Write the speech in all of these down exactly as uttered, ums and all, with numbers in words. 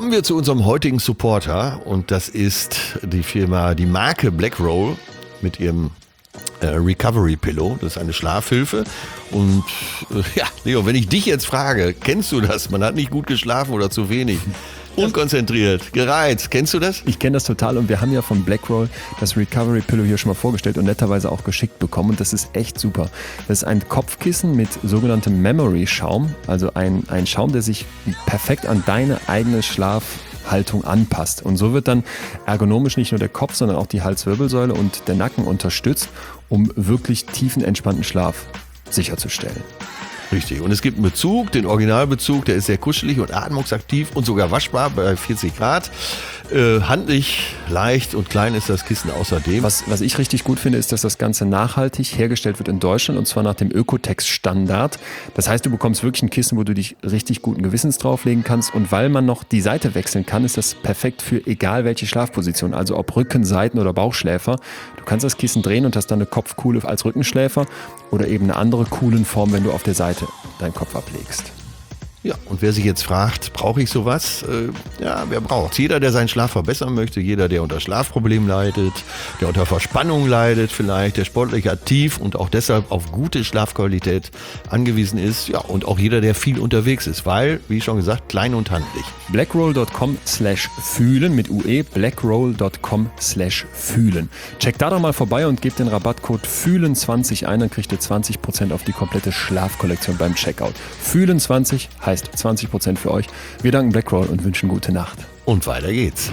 Kommen wir zu unserem heutigen Supporter und das ist die Firma, die Marke Blackroll mit ihrem äh, Recovery Pillow. Das ist eine Schlafhilfe und äh, ja, Leo, wenn ich dich jetzt frage, kennst du das? Man hat nicht gut geschlafen oder zu wenig? Unkonzentriert, gereizt. Kennst du das? Ich kenne das total und wir haben ja von Blackroll das Recovery Pillow hier schon mal vorgestellt und netterweise auch geschickt bekommen und das ist echt super. Das ist ein Kopfkissen mit sogenanntem Memory Schaum, also ein, ein Schaum, der sich perfekt an deine eigene Schlafhaltung anpasst. Und so wird dann ergonomisch nicht nur der Kopf, sondern auch die Halswirbelsäule und der Nacken unterstützt, um wirklich tiefen, entspannten Schlaf sicherzustellen. Richtig. Und es gibt einen Bezug, den Originalbezug, der ist sehr kuschelig und atmungsaktiv und sogar waschbar bei vierzig Grad. Äh, handlich, leicht und klein ist das Kissen außerdem. Was, was ich richtig gut finde, ist, dass das Ganze nachhaltig hergestellt wird in Deutschland und zwar nach dem Ökotex-Standard. Das heißt, du bekommst wirklich ein Kissen, wo du dich richtig guten Gewissens drauflegen kannst und weil man noch die Seite wechseln kann, ist das perfekt für egal welche Schlafposition, also ob Rücken, Seiten oder Bauchschläfer. Du kannst das Kissen drehen und hast dann eine Kopfkuhle als Rückenschläfer oder eben eine andere Kuhlenform, wenn du auf der Seite deinen Kopf ablegst. Ja, und wer sich jetzt fragt, brauche ich sowas? Äh, ja, wer braucht's? Jeder, der seinen Schlaf verbessern möchte, jeder, der unter Schlafproblemen leidet, der unter Verspannung leidet vielleicht, der sportlich aktiv und auch deshalb auf gute Schlafqualität angewiesen ist. Ja, und auch jeder, der viel unterwegs ist, weil, wie schon gesagt, klein und handlich. blackroll.com slash fühlen mit U E, blackroll.com slash fühlen. Check da doch mal vorbei und gebt den Rabattcode fühlen zwanzig ein, dann kriegt ihr zwanzig Prozent auf die komplette Schlafkollektion beim Checkout. fühlen zwanzig heißt zwanzig Prozent für euch. Wir danken Blackroll und wünschen gute Nacht. Und weiter geht's.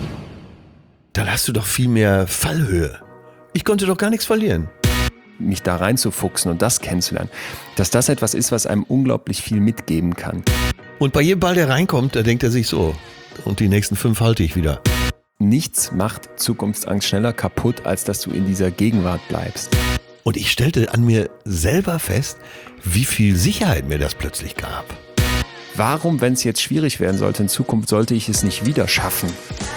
Dann hast du doch viel mehr Fallhöhe. Ich konnte doch gar nichts verlieren. Mich da reinzufuchsen und das kennenzulernen, dass das etwas ist, was einem unglaublich viel mitgeben kann. Und bei jedem Ball, der reinkommt, da denkt er sich so, und die nächsten fünf halte ich wieder. Nichts macht Zukunftsangst schneller kaputt, als dass du in dieser Gegenwart bleibst. Und ich stellte an mir selber fest, wie viel Sicherheit mir das plötzlich gab. Warum, wenn es jetzt schwierig werden sollte in Zukunft, sollte ich es nicht wieder schaffen?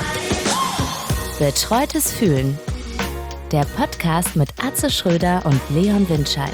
Betreutes Fühlen. Der Podcast mit Atze Schröder und Leon Winscheid.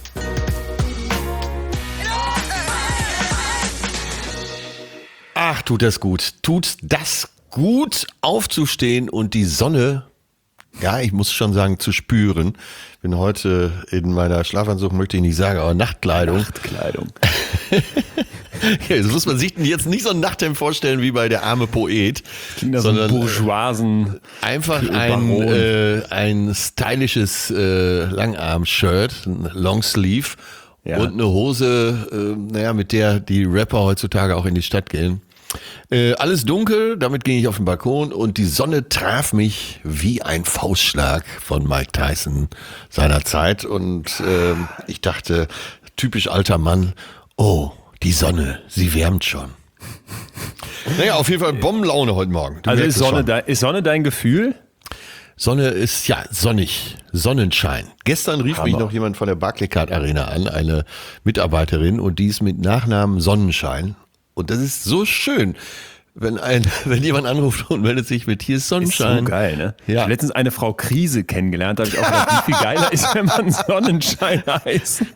Ach, tut das gut. Tut das gut, aufzustehen und die Sonne, ja, ich muss schon sagen, zu spüren. Bin heute in meiner Schlafanzug, möchte ich nicht sagen, aber Nachtkleidung. Nachtkleidung. Ja, das muss man sich jetzt nicht so ein Nachthemd vorstellen wie bei der arme Poet, Klingt sondern so Bourgeoisen. einfach ein, äh, ein stylisches äh, Langarm-Shirt, ein Longsleeve Ja. und eine Hose, äh, naja, mit der die Rapper heutzutage auch in die Stadt gehen. Äh, alles dunkel, damit ging ich auf den Balkon und die Sonne traf mich wie ein Faustschlag von Mike Tyson seiner Zeit und äh, ich dachte, typisch alter Mann, oh, die Sonne, sie wärmt schon. Naja, auf jeden Fall Bombenlaune heute Morgen. Du Also merkst ist es Sonne, schon. dein, ist Sonne dein Gefühl? Sonne ist, ja, sonnig, Sonnenschein. Gestern rief Hammer. mich noch jemand von der Barclaycard Arena an, eine Mitarbeiterin, und die ist mit Nachnamen Sonnenschein. Und das ist so schön, wenn ein, wenn jemand anruft und meldet sich mit, hier ist Ist Sonnenschein. so geil, ne? Ja. Ich habe letztens eine Frau Krise kennengelernt, da habe ich auch gedacht, wie viel geiler ist, wenn man Sonnenschein heißt.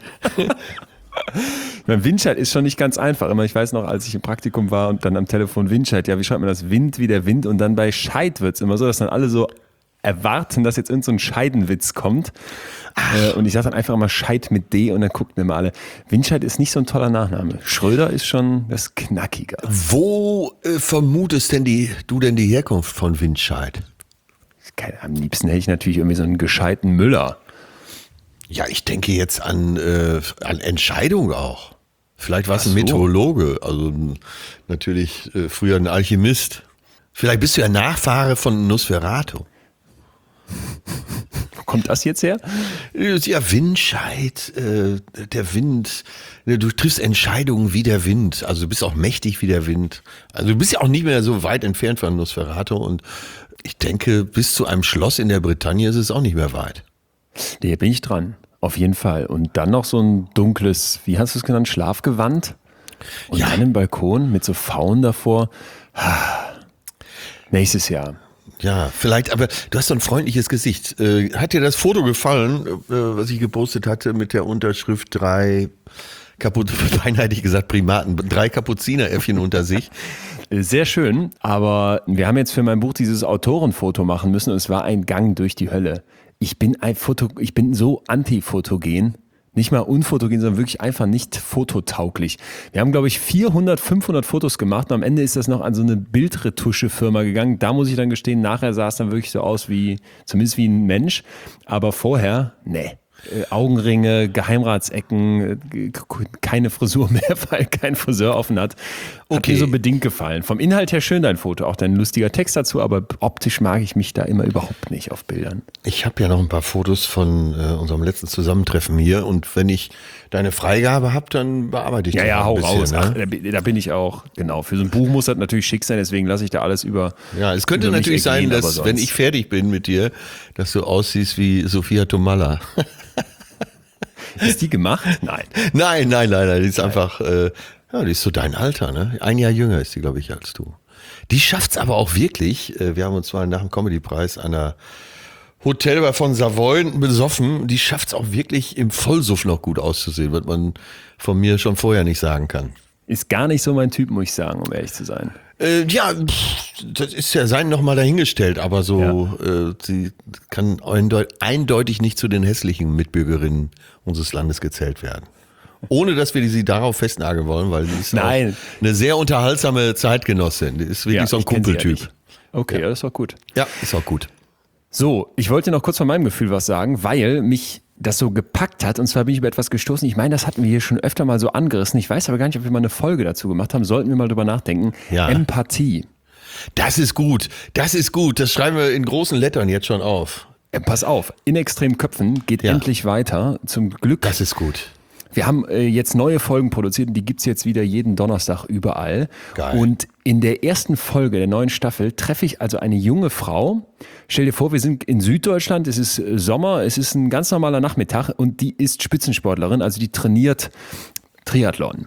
Mein Winscheid ist schon nicht ganz einfach. Immer, ich weiß noch, als ich im Praktikum war und dann am Telefon Winscheid, ja, wie schreibt man das? Wind wie der Wind, und dann bei Scheid wird's immer so, dass dann alle so erwarten, dass jetzt irgend so ein Scheidenwitz kommt. Ach. Und ich sage dann einfach immer Scheid mit D und dann gucken immer alle. Winscheid ist nicht so ein toller Nachname. Schröder ist schon das Knackiger. Wo äh, vermutest denn die, du denn die Herkunft von Windscheid? Keine, am liebsten hätte ich natürlich irgendwie so einen gescheiten Müller. Ja, ich denke jetzt an, äh, an Entscheidung auch. Vielleicht war es ein Ach so. Meteorologe, also n- natürlich äh, früher ein Alchemist. Vielleicht bist du ja Nachfahre von Nosferatu. Wo kommt das jetzt her? Ja, Windscheid, äh, der Wind, du triffst Entscheidungen wie der Wind, also du bist auch mächtig wie der Wind. Also du bist ja auch nicht mehr so weit entfernt von Nosferatu und ich denke, bis zu einem Schloss in der Bretagne ist es auch nicht mehr weit. Da bin ich dran. Auf jeden Fall. Und dann noch so ein dunkles, wie hast du es genannt, Schlafgewand? Und Ja. dann im Balkon mit so Pfauen davor. Nächstes Jahr. Ja, vielleicht, aber du hast so ein freundliches Gesicht. Äh, hat dir das Foto gefallen, äh, was ich gepostet hatte mit der Unterschrift drei Kaput, beinahe hätte ich gesagt Primaten, drei Kapuzineräffchen unter sich? Sehr schön, aber wir haben jetzt für mein Buch dieses Autorenfoto machen müssen und es war ein Gang durch die Hölle. Ich bin ein Foto, ich bin so antifotogen. Nicht mal unfotogen, sondern wirklich einfach nicht fototauglich. Wir haben, glaube ich, vierhundert, fünfhundert Fotos gemacht und am Ende ist das noch an so eine Bildretusche-Firma gegangen. Da muss ich dann gestehen, nachher sah es dann wirklich so aus wie, zumindest wie ein Mensch. Aber vorher, nee. Äh, Augenringe, Geheimratsecken, äh, keine Frisur mehr, weil kein Friseur offen hat. Hat Okay. mir so bedingt gefallen. Vom Inhalt her schön dein Foto, auch dein lustiger Text dazu, aber optisch mag ich mich da immer überhaupt nicht auf Bildern. Ich habe ja noch ein paar Fotos von äh, unserem letzten Zusammentreffen hier und wenn ich deine Freigabe habe, dann bearbeite ich Ja, die ja, noch hau ein bisschen, raus. ne? Ach, da, bin- da bin ich auch, genau. Für so ein Buch muss das natürlich schick sein, deswegen lasse ich da alles über. Ja, es könnte über mich natürlich sein, ergehen, dass, aber wenn sonst- ich fertig bin mit dir, dass du aussiehst wie Sophia Tomalla. Ist die gemacht? Nein. Nein, nein, nein, nein, die ist einfach, äh, ja, die ist so dein Alter, ne? Ein Jahr jünger ist die, glaube ich, als du. Die schafft's aber auch wirklich, äh, wir haben uns mal nach dem Comedy-Preis an einer Hotelbar von Savoy besoffen, die schafft's auch wirklich im Vollsuff noch gut auszusehen, was man von mir schon vorher nicht sagen kann. Ist gar nicht so mein Typ, muss ich sagen, um ehrlich zu sein. Äh, ja, pff, das ist ja sein nochmal dahingestellt, aber so, äh, sie kann eindeut eindeutig nicht zu den hässlichen Mitbürgerinnen unseres Landes gezählt werden. Ohne, dass wir sie darauf festnageln wollen, weil sie ist Nein. auch eine sehr unterhaltsame Zeitgenossin. Die ist wirklich so ein ich kenn sie ja Kumpeltyp. nicht. Okay, ja, das ist doch gut. Ja, ist auch gut. So, ich wollte noch kurz von meinem Gefühl was sagen, weil mich das so gepackt hat. Und zwar bin ich über etwas gestoßen. Ich meine, das hatten wir hier schon öfter mal so angerissen. Ich weiß aber gar nicht, ob wir mal eine Folge dazu gemacht haben. Sollten wir mal drüber nachdenken. Ja. Empathie. Das ist gut. Das ist gut. Das schreiben wir in großen Lettern jetzt schon auf. Äh, pass auf, in extremen Köpfen geht Ja. endlich weiter. Zum Glück. Das ist gut. Wir haben äh, jetzt neue Folgen produziert und die gibt's jetzt wieder jeden Donnerstag überall. Geil. Und in der ersten Folge der neuen Staffel treffe ich also eine junge Frau. Stell dir vor, wir sind in Süddeutschland, es ist äh, Sommer, es ist ein ganz normaler Nachmittag und die ist Spitzensportlerin, also die trainiert Triathlon.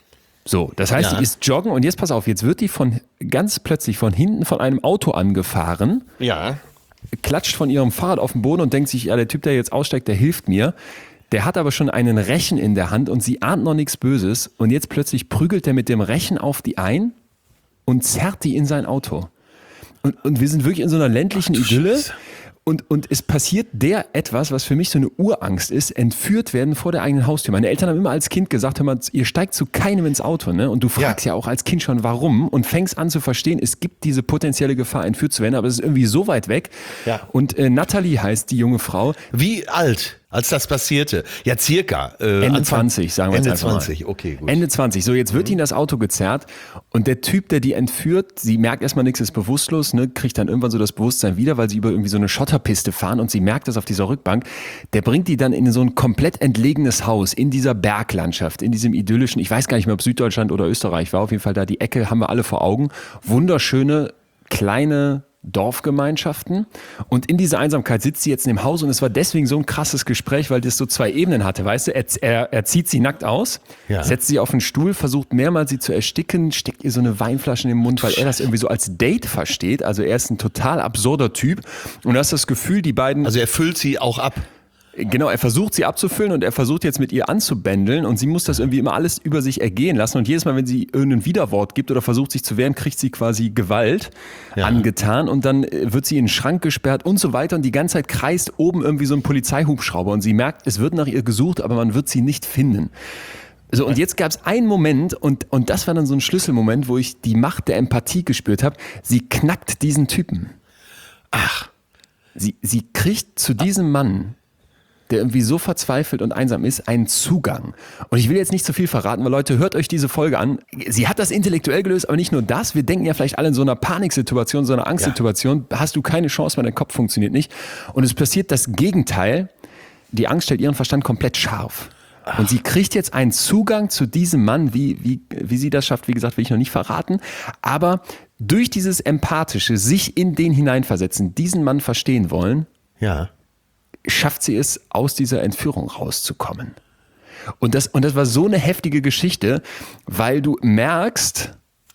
So, das heißt, Ja. die ist joggen und jetzt pass auf, jetzt wird die von ganz plötzlich von hinten von einem Auto angefahren, Ja. klatscht von ihrem Fahrrad auf den Boden und denkt sich, ja, der Typ, der jetzt aussteigt, der hilft mir. Der hat aber schon einen Rechen in der Hand und sie ahnt noch nichts Böses. Und jetzt plötzlich prügelt er mit dem Rechen auf die ein und zerrt die in sein Auto. Und, und wir sind wirklich in so einer ländlichen Ach du Idylle. Scheiße. Und, und es passiert der etwas, was für mich so eine Urangst ist, entführt werden vor der eigenen Haustür. Meine Eltern haben immer als Kind gesagt, hör mal, ihr steigt zu keinem ins Auto, ne? Und du fragst ja. ja auch als Kind schon, warum und fängst an zu verstehen, es gibt diese potenzielle Gefahr, entführt zu werden, aber es ist irgendwie so weit weg. Ja. Und äh, Natalie heißt die junge Frau. Wie alt, als das passierte? Ja, circa. Äh, Ende Anfang- zwanzig, sagen wir Ende jetzt einfach zwanzig, mal. okay, gut. Ende zwanzig. So, jetzt wird Mhm. die in das Auto gezerrt und der Typ, der die entführt, sie merkt erstmal nichts, ist bewusstlos, ne, kriegt dann irgendwann so das Bewusstsein wieder, weil sie über irgendwie so eine Schotterpiste fahren und sie merkt das auf dieser Rückbank. Der bringt die dann in so ein komplett entlegenes Haus, in dieser Berglandschaft, in diesem idyllischen, ich weiß gar nicht mehr, ob Süddeutschland oder Österreich war, auf jeden Fall da die Ecke haben wir alle vor Augen. Wunderschöne, kleine Dorfgemeinschaften und in dieser Einsamkeit sitzt sie jetzt in dem Haus und es war deswegen so ein krasses Gespräch, weil das so zwei Ebenen hatte, weißt du, er, er, er zieht sie nackt aus, Ja. setzt sie auf den Stuhl, versucht mehrmals sie zu ersticken, steckt ihr so eine Weinflasche in den Mund, weil er das irgendwie so als Date versteht, also er ist ein total absurder Typ und du hast das Gefühl, die beiden... Also er füllt sie auch ab. Genau, er versucht sie abzufüllen und er versucht jetzt mit ihr anzubändeln und sie muss das irgendwie immer alles über sich ergehen lassen und jedes Mal, wenn sie irgendein Widerwort gibt oder versucht sich zu wehren, kriegt sie quasi Gewalt Ja. angetan und dann äh, wird sie in den Schrank gesperrt und so weiter und die ganze Zeit kreist oben irgendwie so ein Polizeihubschrauber und sie merkt, es wird nach ihr gesucht, aber man wird sie nicht finden. So, und jetzt gab es einen Moment und, und das war dann so ein Schlüsselmoment, wo ich die Macht der Empathie gespürt habe. Sie knackt diesen Typen. Ach, Sie, sie kriegt zu diesem Mann, der irgendwie so verzweifelt und einsam ist, einen Zugang. Und ich will jetzt nicht zu viel verraten, weil Leute, hört euch diese Folge an. Sie hat das intellektuell gelöst, aber nicht nur das. Wir denken ja vielleicht alle in so einer Paniksituation, so einer Angstsituation, hast du keine Chance, weil dein Kopf funktioniert nicht. Und es passiert das Gegenteil. Die Angst stellt ihren Verstand komplett scharf. Und sie kriegt jetzt einen Zugang zu diesem Mann, wie, wie, wie sie das schafft, wie gesagt, will ich noch nicht verraten. Aber durch dieses Empathische, sich in den hineinversetzen, diesen Mann verstehen wollen, ja. schafft sie es, aus dieser Entführung rauszukommen. Und das, und das war so eine heftige Geschichte, weil du merkst,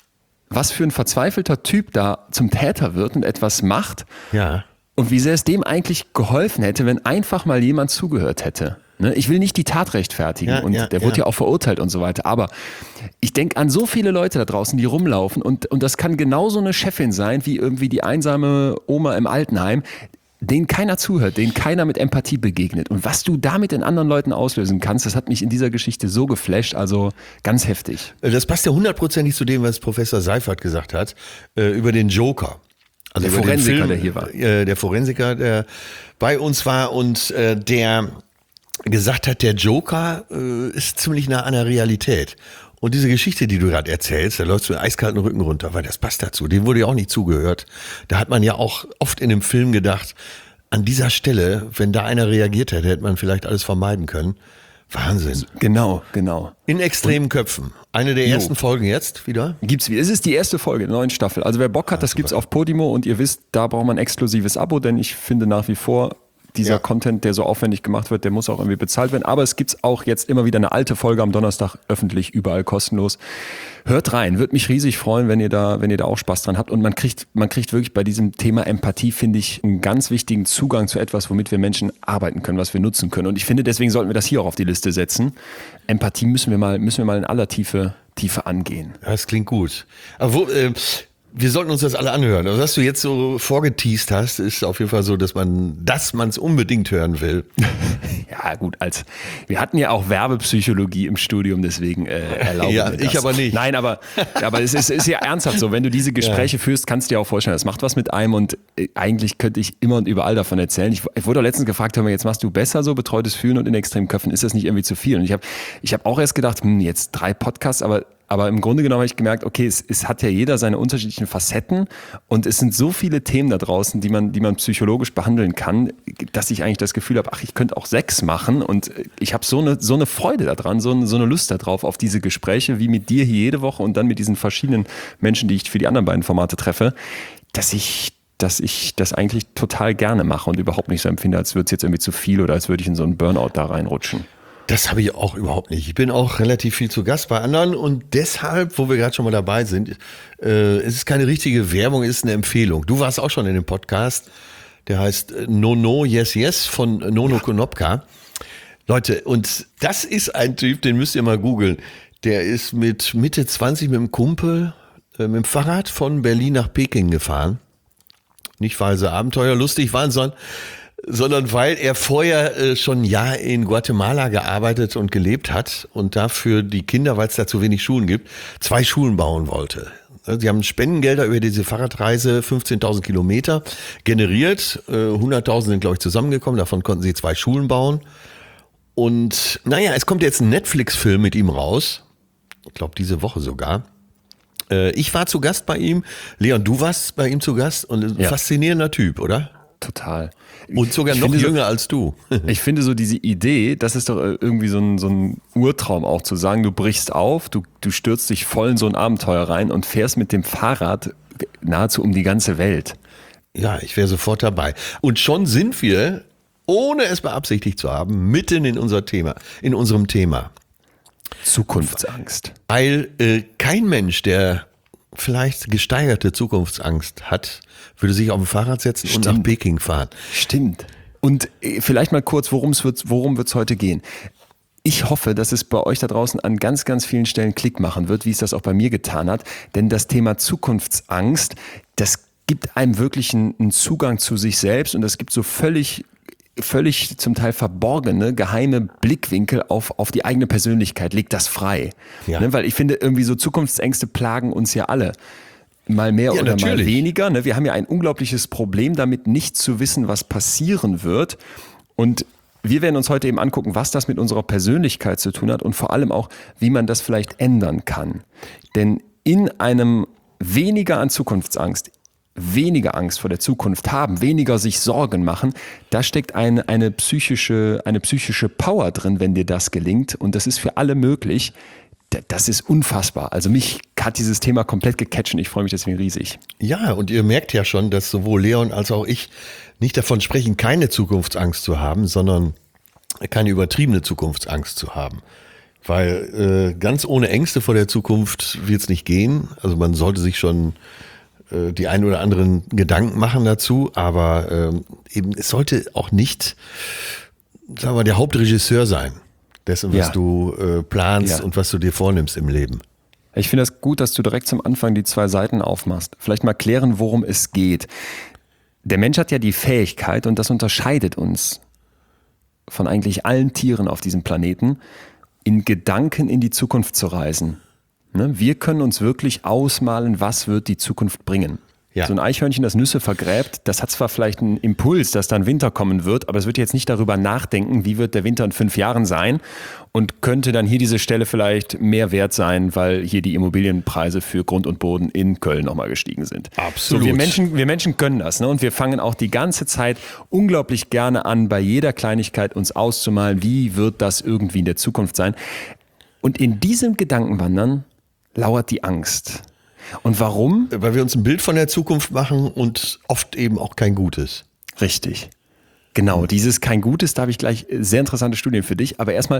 was für ein verzweifelter Typ da zum Täter wird und etwas macht Ja. und wie sehr es dem eigentlich geholfen hätte, wenn einfach mal jemand zugehört hätte. Ne? Ich will nicht die Tat rechtfertigen Ja, und ja, der wurde ja. ja auch verurteilt und so weiter. Aber ich denke an so viele Leute da draußen, die rumlaufen und, und das kann genauso eine Chefin sein, wie irgendwie die einsame Oma im Altenheim, denen keiner zuhört, denen keiner mit Empathie begegnet. Und was du damit in anderen Leuten auslösen kannst, das hat mich in dieser Geschichte so geflasht, also ganz heftig. Das passt ja hundertprozentig zu dem, was Professor Seifert gesagt hat, äh, über den Joker. Also Der über den Forensiker, Film, der hier war. Äh, der Forensiker, der bei uns war und äh, der gesagt hat, der Joker äh, ist ziemlich nah an der Realität. Und diese Geschichte, die du gerade erzählst, da läufst du mit eiskalten Rücken runter, weil das passt dazu. Dem wurde ja auch nicht zugehört. Da hat man ja auch oft in dem Film gedacht, an dieser Stelle, wenn da einer reagiert hätte, hätte man vielleicht alles vermeiden können. Wahnsinn. Genau, genau. In extremen Köpfen. Eine der Jo. ersten Folgen jetzt wieder. Gibt's wieder. Es ist die erste Folge der neuen Staffel. Also wer Bock hat, das gibt's auf Podimo und ihr wisst, da braucht man ein exklusives Abo, denn ich finde nach wie vor, dieser Ja. Content, der so aufwendig gemacht wird, der muss auch irgendwie bezahlt werden. Aber es gibt's auch jetzt immer wieder eine alte Folge am Donnerstag öffentlich, überall kostenlos. Hört rein, würde mich riesig freuen, wenn ihr da, wenn ihr da auch Spaß dran habt. Und man kriegt, man kriegt wirklich bei diesem Thema Empathie, finde ich, einen ganz wichtigen Zugang zu etwas, womit wir Menschen arbeiten können, was wir nutzen können. Und ich finde, deswegen sollten wir das hier auch auf die Liste setzen. Empathie müssen wir mal, müssen wir mal in aller Tiefe, Tiefe angehen. Ja, das klingt gut. Aber wo, äh, wir sollten uns das alle anhören. Also, was du jetzt so vorgeteast hast, ist auf jeden Fall so, dass man, dass man es unbedingt hören will. Ja, gut, als wir hatten ja auch Werbepsychologie im Studium, deswegen äh, erlauben Ja, wir das. ich aber nicht. Nein, aber, aber es ist, ist ja ernsthaft so, wenn du diese Gespräche ja. führst, kannst du dir auch vorstellen, das macht was mit einem und äh, eigentlich könnte ich immer und überall davon erzählen. Ich, ich wurde auch letztens gefragt, hör mal, jetzt machst du besser so, betreutes Fühlen und in extremen Köpfen, ist das nicht irgendwie zu viel? Und ich habe ich hab auch erst gedacht, hm, jetzt drei Podcasts, aber Aber im Grunde genommen habe ich gemerkt, okay, es, es hat ja jeder seine unterschiedlichen Facetten und es sind so viele Themen da draußen, die man, die man psychologisch behandeln kann, dass ich eigentlich das Gefühl habe, ach, ich könnte auch sechs machen und ich habe so eine, so eine Freude daran, so eine, so eine Lust darauf, auf diese Gespräche wie mit dir hier jede Woche und dann mit diesen verschiedenen Menschen, die ich für die anderen beiden Formate treffe, dass ich dass ich das eigentlich total gerne mache und überhaupt nicht so empfinde, als würde es jetzt irgendwie zu viel oder als würde ich in so einen Burnout da reinrutschen. Das habe ich auch überhaupt nicht. Ich bin auch relativ viel zu Gast bei anderen und deshalb, wo wir gerade schon mal dabei sind, äh, es ist keine richtige Werbung, es ist eine Empfehlung. Du warst auch schon in dem Podcast, der heißt No No Yes Yes von Nono Konopka. Leute, und das ist ein Typ, den müsst ihr mal googeln. Der ist mit Mitte zwanzig mit dem Kumpel äh, mit dem Fahrrad von Berlin nach Peking gefahren. Nicht, weil sie abenteuerlustig waren, sondern sondern weil er vorher äh, schon ein Jahr in Guatemala gearbeitet und gelebt hat und dafür die Kinder, weil es da zu wenig Schulen gibt, zwei Schulen bauen wollte. Sie haben Spendengelder über diese Fahrradreise, fünfzehntausend Kilometer generiert, äh, hunderttausend sind, glaube ich, zusammengekommen, davon konnten sie zwei Schulen bauen. Und naja, es kommt jetzt ein Netflix-Film mit ihm raus, ich glaube diese Woche sogar. Äh, ich war zu Gast bei ihm, Leon, du warst bei ihm zu Gast und ein ja. faszinierender Typ, oder? Total. Und sogar ich noch jünger so, als du. Ich finde so diese Idee, das ist doch irgendwie so ein, so ein Urtraum auch zu sagen, du brichst auf, du, du stürzt dich voll in so ein Abenteuer rein und fährst mit dem Fahrrad nahezu um die ganze Welt. Ja, ich wäre sofort dabei. Und schon sind wir, ohne es beabsichtigt zu haben, mitten in unser Thema, in unserem Thema. Zukunftsangst. Weil äh, kein Mensch, der vielleicht gesteigerte Zukunftsangst hat, würde sich auf ein Fahrrad setzen Stimmt. und nach Peking fahren. Stimmt. Und vielleicht mal kurz, worum's wird's, worum wird es heute gehen? Ich hoffe, dass es bei euch da draußen an ganz, ganz vielen Stellen Klick machen wird, wie es das auch bei mir getan hat. Denn das Thema Zukunftsangst, das gibt einem wirklich einen, einen Zugang zu sich selbst und das gibt so völlig völlig zum Teil verborgene, geheime Blickwinkel auf, auf die eigene Persönlichkeit, legt das frei. Ja. Ne, weil ich finde, irgendwie so Zukunftsängste plagen uns ja alle. Mal mehr Ja, oder natürlich. mal weniger. Ne? Wir haben ja ein unglaubliches Problem damit, nicht zu wissen, was passieren wird. Und wir werden uns heute eben angucken, was das mit unserer Persönlichkeit zu tun hat und vor allem auch, wie man das vielleicht ändern kann. Denn in einem weniger an Zukunftsangst, weniger Angst vor der Zukunft haben, weniger sich Sorgen machen, da steckt eine, eine, psychische, eine psychische Power drin, wenn dir das gelingt. Und das ist für alle möglich. Das ist unfassbar. Also mich hat dieses Thema komplett gecatcht und ich freue mich deswegen riesig. Ja, und ihr merkt ja schon, dass sowohl Leon als auch ich nicht davon sprechen, keine Zukunftsangst zu haben, sondern keine übertriebene Zukunftsangst zu haben. Weil äh, ganz ohne Ängste vor der Zukunft wird es nicht gehen. Also man sollte sich schon äh, die ein oder anderen Gedanken machen dazu, aber äh, eben es sollte auch nicht sagen wir mal, der Hauptregisseur sein dessen, was Ja. du äh, planst Ja. und was du dir vornimmst im Leben. Ich finde das gut, dass du direkt zum Anfang die zwei Seiten aufmachst. Vielleicht mal klären, worum es geht. Der Mensch hat ja die Fähigkeit, und das unterscheidet uns von eigentlich allen Tieren auf diesem Planeten, in Gedanken in die Zukunft zu reisen. Ne? Wir können uns wirklich ausmalen, was wird die Zukunft bringen. Ja. So ein Eichhörnchen, das Nüsse vergräbt, das hat zwar vielleicht einen Impuls, dass dann Winter kommen wird, aber es wird jetzt nicht darüber nachdenken, wie wird der Winter in fünf Jahren sein und könnte dann hier diese Stelle vielleicht mehr wert sein, weil hier die Immobilienpreise für Grund und Boden in Köln nochmal gestiegen sind. Absolut. So, wir, Menschen, wir Menschen können das, ne? Und wir fangen auch die ganze Zeit unglaublich gerne an, bei jeder Kleinigkeit uns auszumalen, wie wird das irgendwie in der Zukunft sein. Und in diesem Gedankenwandern lauert die Angst. Und warum? Weil wir uns ein Bild von der Zukunft machen und oft eben auch kein gutes. Richtig. Genau, dieses kein Gutes, da habe ich gleich sehr interessante Studien für dich. Aber erstmal,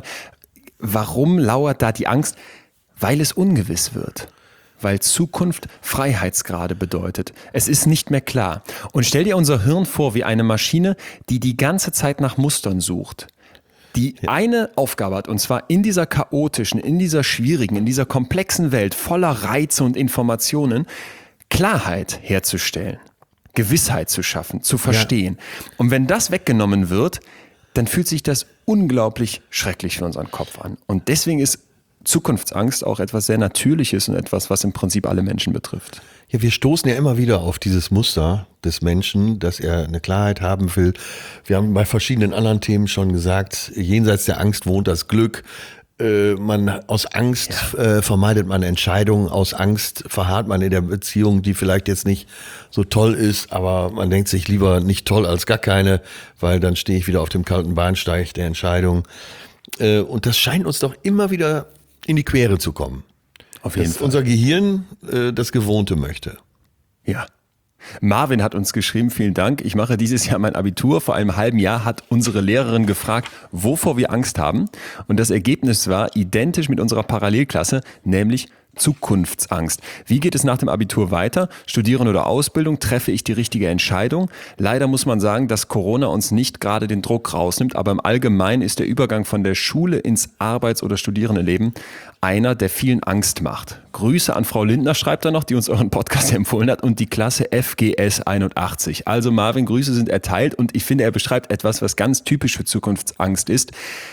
warum lauert da die Angst? Weil es ungewiss wird. Weil Zukunft Freiheitsgrade bedeutet. Es ist nicht mehr klar. Und stell dir unser Hirn vor wie eine Maschine, die die ganze Zeit nach Mustern sucht. Die eine Aufgabe hat, und zwar in dieser chaotischen, in dieser schwierigen, in dieser komplexen Welt voller Reize und Informationen, Klarheit herzustellen, Gewissheit zu schaffen, zu verstehen. Ja. Und wenn das weggenommen wird, dann fühlt sich das unglaublich schrecklich für unseren Kopf an. Und deswegen ist Zukunftsangst auch etwas sehr Natürliches und etwas, was im Prinzip alle Menschen betrifft. Ja, wir stoßen ja immer wieder auf dieses Muster des Menschen, dass er eine Klarheit haben will. Wir haben bei verschiedenen anderen Themen schon gesagt, jenseits der Angst wohnt das Glück. Äh, man aus Angst ja. äh, vermeidet man Entscheidungen, aus Angst verharrt man in der Beziehung, die vielleicht jetzt nicht so toll ist, aber man denkt sich lieber nicht toll als gar keine, weil dann stehe ich wieder auf dem kalten Bahnsteig der Entscheidung. Äh, und das scheint uns doch immer wieder in die Quere zu kommen. Auf jeden dass Fall. Unser Gehirn äh, das Gewohnte möchte. Ja. Marvin hat uns geschrieben, vielen Dank. Ich mache dieses Jahr mein Abitur. Vor einem halben Jahr hat unsere Lehrerin gefragt, wovor wir Angst haben. Und das Ergebnis war identisch mit unserer Parallelklasse, nämlich Zukunftsangst. Wie geht es nach dem Abitur weiter? Studieren oder Ausbildung? Treffe ich die richtige Entscheidung? Leider muss man sagen, dass Corona uns nicht gerade den Druck rausnimmt, aber im Allgemeinen ist der Übergang von der Schule ins Arbeits- oder Studierendenleben einer, der vielen Angst macht. Grüße an Frau Lindner, schreibt er noch, die uns euren Podcast empfohlen hat, und die Klasse F G S einundachtzig. Also Marvin, Grüße sind erteilt, und ich finde, er beschreibt etwas, was ganz typisch für Zukunftsangst ist.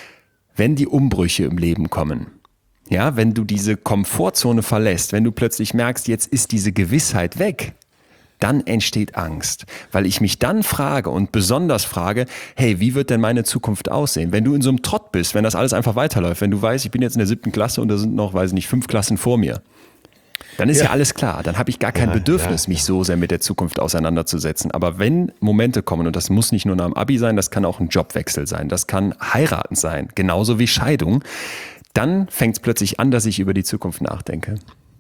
Wenn die Umbrüche im Leben kommen, ja, wenn du diese Komfortzone verlässt, wenn du plötzlich merkst, jetzt ist diese Gewissheit weg, dann entsteht Angst, weil ich mich dann frage und besonders frage, hey, wie wird denn meine Zukunft aussehen? Wenn du in so einem Trott bist, wenn das alles einfach weiterläuft, wenn du weißt, ich bin jetzt in der siebten Klasse und da sind noch, weiß ich nicht, fünf Klassen vor mir, dann ist ja, ja alles klar, dann habe ich gar kein ja, Bedürfnis, ja, mich so sehr mit der Zukunft auseinanderzusetzen. Aber wenn Momente kommen, und das muss nicht nur nach dem Abi sein, das kann auch ein Jobwechsel sein, das kann heiraten sein, genauso wie Scheidung, dann fängt es plötzlich an, dass ich über die Zukunft nachdenke.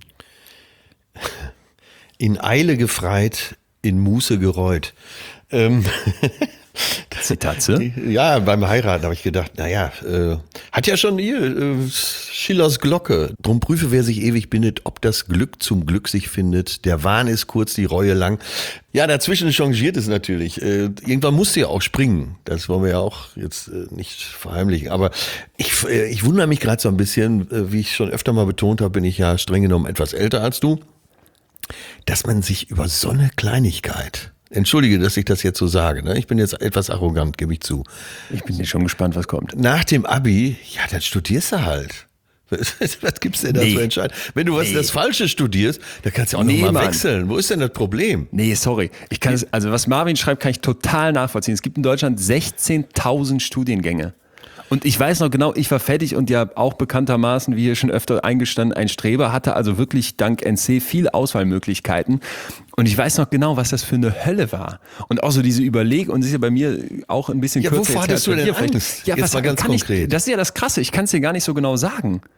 In Eile gefreit, in Muße gereut. Ähm, Zitatze? Ja, beim Heiraten habe ich gedacht, naja, äh, hat ja schon hier äh, Schillers Glocke. Drum prüfe, wer sich ewig bindet, ob das Glück zum Glück sich findet. Der Wahn ist kurz, die Reue lang. Ja, dazwischen changiert es natürlich. Äh, irgendwann musst du ja auch springen. Das wollen wir ja auch jetzt äh, nicht verheimlichen. Aber ich, äh, ich wundere mich gerade so ein bisschen, äh, wie ich schon öfter mal betont habe, bin ich ja streng genommen etwas älter als du, dass man sich über so eine Kleinigkeit, entschuldige, dass ich das jetzt so sage, ne? Ich bin jetzt etwas arrogant, gebe ich zu. Ich bin schon gespannt, was kommt. Nach dem Abi, ja, dann studierst du halt. Was gibt's denn da nee. zu entscheiden? Wenn du was nee. das Falsche studierst, dann kannst du auch nee, noch mal Mann. wechseln. Wo ist denn das Problem? Nee, sorry. Ich kann es, also was Marvin schreibt, kann ich total nachvollziehen. Es gibt in Deutschland sechzehntausend Studiengänge. Und ich weiß noch genau, ich war fertig und ja auch bekanntermaßen, wie hier schon öfter eingestanden, ein Streber, hatte also wirklich dank N C viel Auswahlmöglichkeiten. Und ich weiß noch genau, was das für eine Hölle war. Und auch so diese Überlegung, und das ist ja bei mir auch ein bisschen Ja, kürzer. wovor hattest du denn Angst? Ja, Jetzt was mal ganz kann konkret. Ich, das ist ja das Krasse, ich kann es dir gar nicht so genau sagen.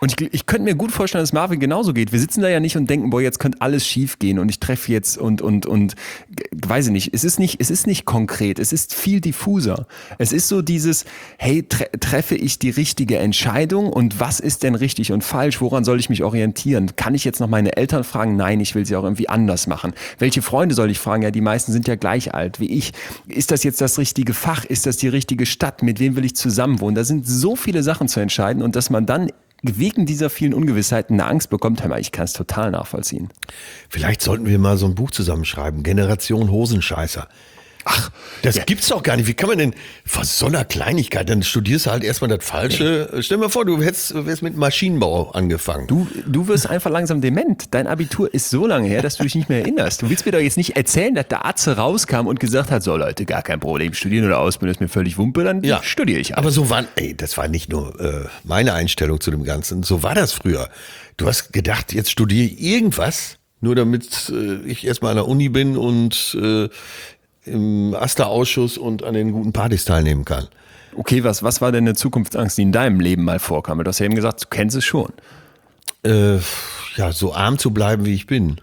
Und ich, ich könnte mir gut vorstellen, dass Marvin genauso geht. Wir sitzen da ja nicht und denken, boah, jetzt könnte alles schief gehen und ich treffe jetzt und, und, und, weiß ich nicht. Es ist nicht, es ist nicht konkret. Es ist viel diffuser. Es ist so dieses, hey, tre- treffe ich die richtige Entscheidung und was ist denn richtig und falsch? Woran soll ich mich orientieren? Kann ich jetzt noch meine Eltern fragen? Nein, ich will sie auch irgendwie anders machen. Welche Freunde soll ich fragen? Ja, die meisten sind ja gleich alt wie ich. Ist das jetzt das richtige Fach? Ist das die richtige Stadt? Mit wem will ich zusammenwohnen? Da sind so viele Sachen zu entscheiden und dass man dann wegen dieser vielen Ungewissheiten eine Angst bekommt, hör mal, ich kann es total nachvollziehen. Vielleicht sollten wir mal so ein Buch zusammenschreiben, Generation Hosenscheißer. Ach, das ja. gibt's doch gar nicht. Wie kann man denn vor so einer Kleinigkeit, dann studierst du halt erstmal das Falsche. Ja. Stell dir mal vor, du hättest, wärst mit Maschinenbau angefangen. Du, du wirst einfach langsam dement. Dein Abitur ist so lange her, dass du dich nicht mehr erinnerst. Du willst mir doch jetzt nicht erzählen, dass der Arzt rauskam und gesagt hat, so Leute, gar kein Problem, studieren oder ausbilden ist mir völlig Wumpe, dann ja. studiere ich halt. Aber so war, ey, das war nicht nur äh, meine Einstellung zu dem Ganzen, so war das früher. Du hast gedacht, jetzt studiere ich irgendwas, nur damit äh, ich erstmal an der Uni bin und äh, im Aster-Ausschuss und an den guten Partys teilnehmen kann. Okay, was, was war denn eine Zukunftsangst, die in deinem Leben mal vorkam? Du hast ja eben gesagt, du kennst es schon. Äh, ja, so arm zu bleiben, wie ich bin.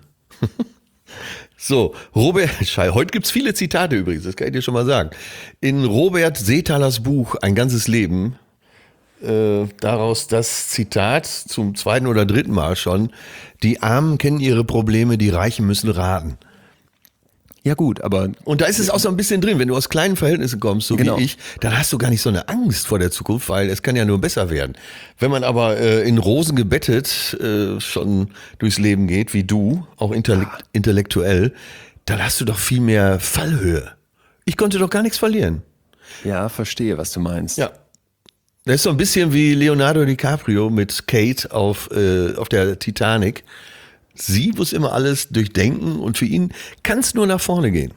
So, Robert, heute gibt's viele Zitate übrigens, das kann ich dir schon mal sagen. In Robert Seethalers Buch Ein ganzes Leben, äh, daraus das Zitat zum zweiten oder dritten Mal schon: Die Armen kennen ihre Probleme, die Reichen müssen raten. Ja gut, aber... Und da ist es auch so ein bisschen drin, wenn du aus kleinen Verhältnissen kommst, so genau. wie ich, dann hast du gar nicht so eine Angst vor der Zukunft, weil es kann ja nur besser werden. Wenn man aber äh, in Rosen gebettet äh, schon durchs Leben geht, wie du, auch intellekt- intellektuell, dann hast du doch viel mehr Fallhöhe. Ich konnte doch gar nichts verlieren. Ja, verstehe, was du meinst. Ja. Das ist so ein bisschen wie Leonardo DiCaprio mit Kate auf, äh, auf der Titanic. Sie muss immer alles durchdenken und für ihn kann es nur nach vorne gehen.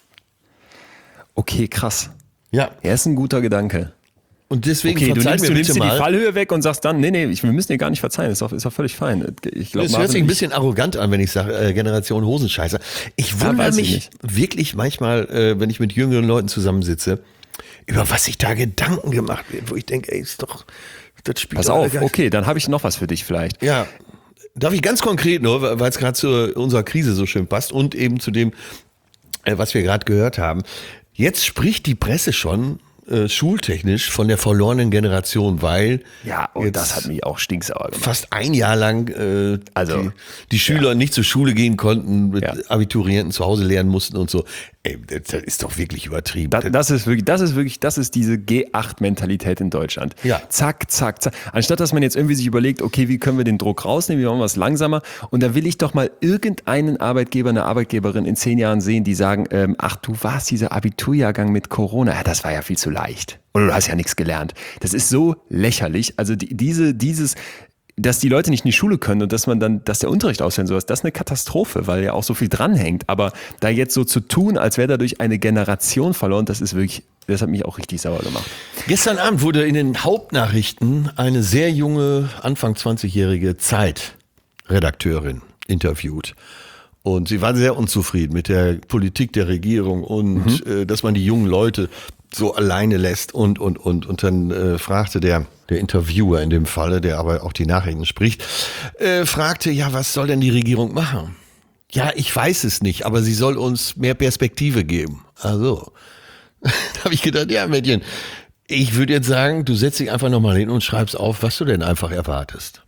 Okay, krass. Ja. Er ist ein guter Gedanke. Und deswegen okay, du nimmst, mir du nimmst dir mal. die Fallhöhe weg und sagst dann, nee, nee, ich, wir müssen dir gar nicht verzeihen, ist doch, ist doch völlig fein. Ich glaub, das hört sich ein bisschen arrogant an, wenn ich sage, äh, Generation Hosenscheißer. Ich wundere mich ich wirklich manchmal, äh, wenn ich mit jüngeren Leuten zusammensitze, über was sich da Gedanken gemacht wird, wo ich denke, ey, ist doch, das spielt Pass doch auf, okay, dann habe ich noch was für dich vielleicht. Ja. Darf ich ganz konkret nur, weil es gerade zu unserer Krise so schön passt und eben zu dem, was wir gerade gehört haben. Jetzt spricht die Presse schon äh, schultechnisch von der verlorenen Generation, weil ja, und das hat mich auch stinksauer gemacht. Fast ein Jahr lang äh, also, die, die Schüler ja. nicht zur Schule gehen konnten, mit ja. Abiturienten zu Hause lernen mussten und so. Ey, das ist doch wirklich übertrieben. Das, das ist wirklich, das ist wirklich, das ist diese G acht Mentalität in Deutschland. Ja. Zack, zack, zack. Anstatt dass man jetzt irgendwie sich überlegt, okay, wie können wir den Druck rausnehmen, wie machen wir es langsamer? Und da will ich doch mal irgendeinen Arbeitgeber, eine Arbeitgeberin in zehn Jahren sehen, die sagen, ähm, ach, du warst dieser Abiturjahrgang mit Corona. Ja, das war ja viel zu leicht. Oder du hast ja nichts gelernt. Das ist so lächerlich. Also die, diese, dieses, dass die Leute nicht in die Schule können und dass man dann, dass der Unterricht ausfällt, sowas, das ist eine Katastrophe, weil ja auch so viel dranhängt. Aber da jetzt so zu tun, als wäre dadurch eine Generation verloren, das ist wirklich, das hat mich auch richtig sauer gemacht. Gestern Abend wurde in den Hauptnachrichten eine sehr junge, Anfang zwanzigjährige Zeitredakteurin interviewt. Und sie war sehr unzufrieden mit der Politik der Regierung und mhm. äh, dass man die jungen Leute so alleine lässt und, und, und. Und dann äh, fragte der, der Interviewer in dem Falle, der aber auch die Nachrichten spricht, äh, fragte, ja, was soll denn die Regierung machen? Ja, ich weiß es nicht, aber sie soll uns mehr Perspektive geben. Also, da habe ich gedacht, ja, Mädchen, ich würde jetzt sagen, du setzt dich einfach nochmal hin und schreibst auf, was du denn einfach erwartest.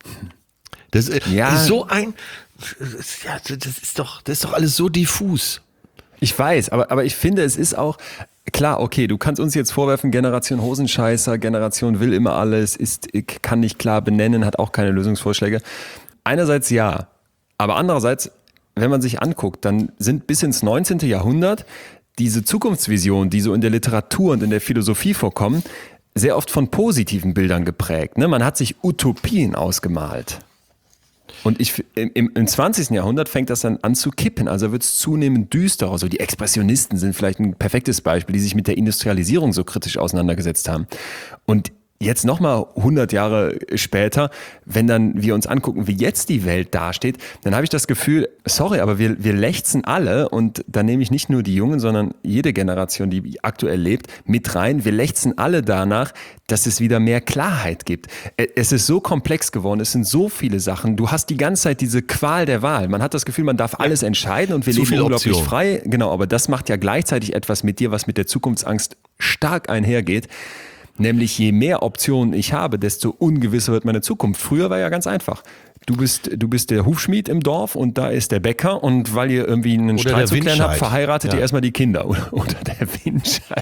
Das ist ja. so ein, ja, das ist doch, das ist doch alles so diffus. Ich weiß, aber, aber ich finde, es ist auch, klar, okay, du kannst uns jetzt vorwerfen, Generation Hosenscheißer, Generation will immer alles, ist, kann nicht klar benennen, hat auch keine Lösungsvorschläge. Einerseits ja, aber andererseits, wenn man sich anguckt, dann sind bis ins neunzehnten Jahrhundert diese Zukunftsvisionen, die so in der Literatur und in der Philosophie vorkommen, sehr oft von positiven Bildern geprägt. Ne? Man hat sich Utopien ausgemalt. Und ich, im, im zwanzigsten Jahrhundert fängt das dann an zu kippen, also wird es zunehmend düsterer. Also die Expressionisten sind vielleicht ein perfektes Beispiel, die sich mit der Industrialisierung so kritisch auseinandergesetzt haben. Und jetzt nochmal hundert Jahre später, wenn dann wir uns angucken, wie jetzt die Welt dasteht, dann habe ich das Gefühl, sorry, aber wir, wir lechzen alle, und da nehme ich nicht nur die Jungen, sondern jede Generation, die aktuell lebt, mit rein. Wir lechzen alle danach, dass es wieder mehr Klarheit gibt. Es ist so komplex geworden, es sind so viele Sachen. Du hast die ganze Zeit diese Qual der Wahl. Man hat das Gefühl, man darf alles entscheiden und wir Zu leben viel unglaublich Option. frei. Genau, aber das macht ja gleichzeitig etwas mit dir, was mit der Zukunftsangst stark einhergeht. Nämlich je mehr Optionen ich habe, desto ungewisser wird meine Zukunft. Früher war ja ganz einfach. Du bist, du bist der Hufschmied im Dorf und da ist der Bäcker, und weil ihr irgendwie einen Oder Streit der zu klären habt, Windscheid. verheiratet Ja. ihr erstmal die Kinder. Oder, oder der Windscheid.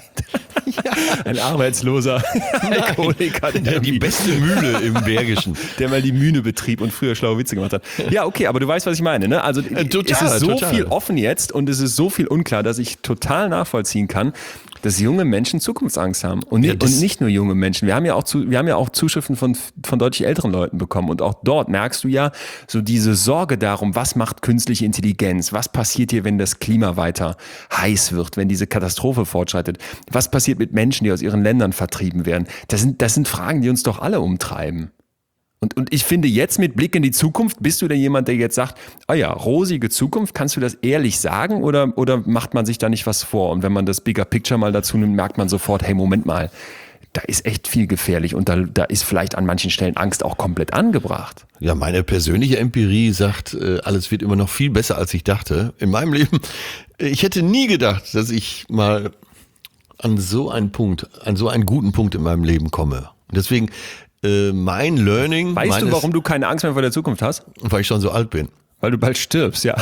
Ein arbeitsloser Alkoholiker, der, Die irgendwie- beste Mühle im Bergischen. der mal die Mühne betrieb und früher schlaue Witze gemacht hat. Ja, okay, aber du weißt, was ich meine, ne? Also total, es ist so total. viel offen jetzt und es ist so viel unklar, dass ich total nachvollziehen kann, dass junge Menschen Zukunftsangst haben. Und, Ja, nicht, das- und nicht nur junge Menschen. Wir haben ja auch, zu, wir haben ja auch Zuschriften von, von deutlich älteren Leuten bekommen. Und auch dort merkst du ja so diese Sorge darum, was macht künstliche Intelligenz? Was passiert hier, wenn das Klima weiter heiß wird, wenn diese Katastrophe fortschreitet? Was passiert mit Menschen, die aus ihren Ländern vertrieben werden? Das sind, das sind Fragen, die uns doch alle umtreiben. Und, und ich finde, jetzt mit Blick in die Zukunft, bist du denn jemand, der jetzt sagt, ah ja, rosige Zukunft, kannst du das ehrlich sagen, oder, oder macht man sich da nicht was vor? Und wenn man das Bigger Picture mal dazu nimmt, merkt man sofort, hey, Moment mal, da ist echt viel gefährlich und da, da ist vielleicht an manchen Stellen Angst auch komplett angebracht. Ja, meine persönliche Empirie sagt, äh, alles wird immer noch viel besser, als ich dachte. In meinem Leben, äh, ich hätte nie gedacht, dass ich mal an so einen Punkt, an so einen guten Punkt in meinem Leben komme. Und deswegen, äh, mein Learning, Weißt meines, du, warum du keine Angst mehr vor der Zukunft hast? weil ich schon so alt bin. Weil du bald stirbst, ja.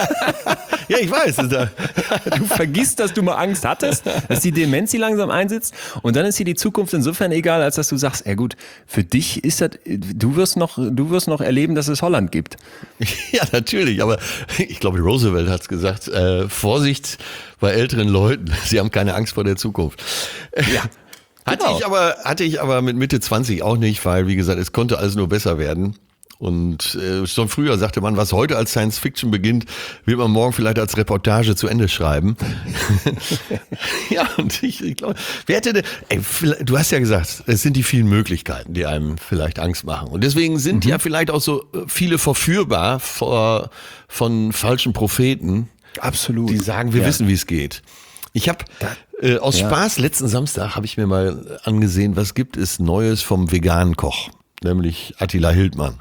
Ja, ich weiß. Da, Du vergisst, dass du mal Angst hattest, dass die Demenz sie langsam einsetzt, und dann ist dir die Zukunft insofern egal, als dass du sagst, ja gut, für dich ist das, du wirst noch, du wirst noch erleben, dass es Holland gibt. ja, natürlich. Aber ich glaube, Roosevelt hat's gesagt, äh, Vorsicht bei älteren Leuten. Sie haben keine Angst vor der Zukunft. Ja. Hatte Genau. ich aber, hatte ich aber mit Mitte zwanzig auch nicht, weil, wie gesagt, es konnte alles nur besser werden. Und äh, schon früher sagte man, was heute als Science Fiction beginnt, wird man morgen vielleicht als Reportage zu Ende schreiben. ja, und ich, ich glaube, wer hätte denn, ey, vielleicht- du hast ja gesagt, es sind die vielen Möglichkeiten, die einem vielleicht Angst machen. Und deswegen sind ja vielleicht auch so äh, viele verführbar vor, von falschen Propheten, Absolut. die sagen, wir Ja. wissen, wie es geht. Ich habe äh, aus Ja. Spaß letzten Samstag habe ich mir mal angesehen, was gibt es Neues vom veganen Koch, nämlich Attila Hildmann.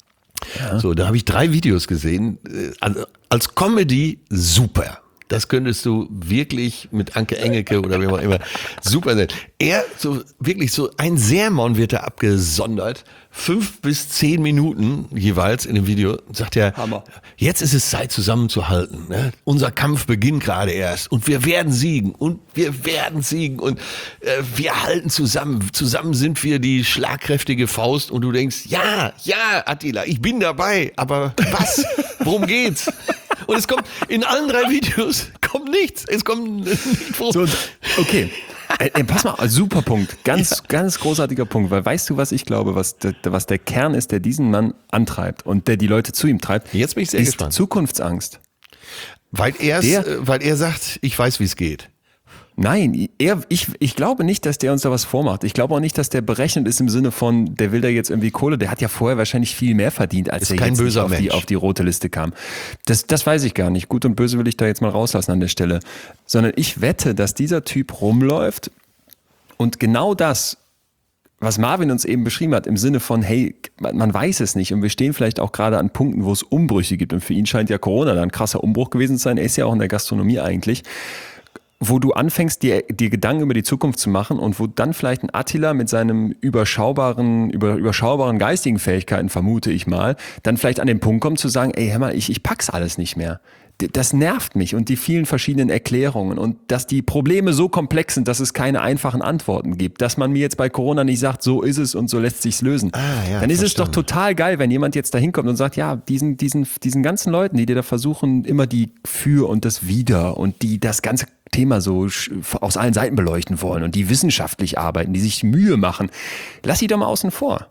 So, da habe ich drei Videos gesehen. Äh, also als Comedy super. Das könntest du wirklich mit Anke Engelke oder wie auch immer super sehen. Er, so wirklich so ein Sermon wird da abgesondert. Fünf bis zehn Minuten jeweils in dem Video, sagt er, Hammer. jetzt ist es Zeit zusammenzuhalten. Ne? Unser Kampf beginnt gerade erst und wir werden siegen und wir werden siegen und äh, wir halten zusammen. Zusammen sind wir die schlagkräftige Faust und du denkst, ja, ja, Attila, ich bin dabei, aber was? Worum geht's? Und es kommt, in allen drei Videos kommt nichts. Es kommt nicht vor. So, okay. Äh, äh, pass mal, super Punkt. Ganz, ganz großartiger Punkt. Weil weißt du, was ich glaube, was der, was der Kern ist, der diesen Mann antreibt und der die Leute zu ihm treibt? Jetzt bin ich sehr ist gespannt. Zukunftsangst. Weil er, Der- äh, weil er sagt, ich weiß, wie es geht. Nein, er, ich, ich glaube nicht, dass der uns da was vormacht. Ich glaube auch nicht, dass der berechnet ist im Sinne von, der will da jetzt irgendwie Kohle. Der hat ja vorher wahrscheinlich viel mehr verdient, als Ist er kein jetzt nicht böser auf die, Mensch. auf die rote Liste kam. Das, das weiß ich gar nicht. Gut und böse will ich da jetzt mal rauslassen an der Stelle. Sondern ich wette, dass dieser Typ rumläuft und genau das, was Marvin uns eben beschrieben hat, im Sinne von, hey, man man weiß es nicht und wir stehen vielleicht auch gerade an Punkten, wo es Umbrüche gibt. Und für ihn scheint ja Corona dann ein krasser Umbruch gewesen zu sein. Er ist ja auch in der Gastronomie eigentlich. Wo du anfängst, dir, dir Gedanken über die Zukunft zu machen und wo dann vielleicht ein Attila mit seinem überschaubaren, über, überschaubaren geistigen Fähigkeiten, vermute ich mal, dann vielleicht an den Punkt kommt zu sagen, ey, hör mal, ich, ich pack's alles nicht mehr. D- Das nervt mich und die vielen verschiedenen Erklärungen und dass die Probleme so komplex sind, dass es keine einfachen Antworten gibt. Dass man mir jetzt bei Corona nicht sagt, so ist es und so lässt sich's lösen. Ah, ja, dann ist es doch verstanden. total geil, wenn jemand jetzt da hinkommt und sagt, ja, diesen, diesen, diesen ganzen Leuten, die dir da versuchen, immer die Für und das Wider und die das ganze Thema so sch- aus allen Seiten beleuchten wollen und die wissenschaftlich arbeiten, die sich Mühe machen, lass sie doch mal außen vor.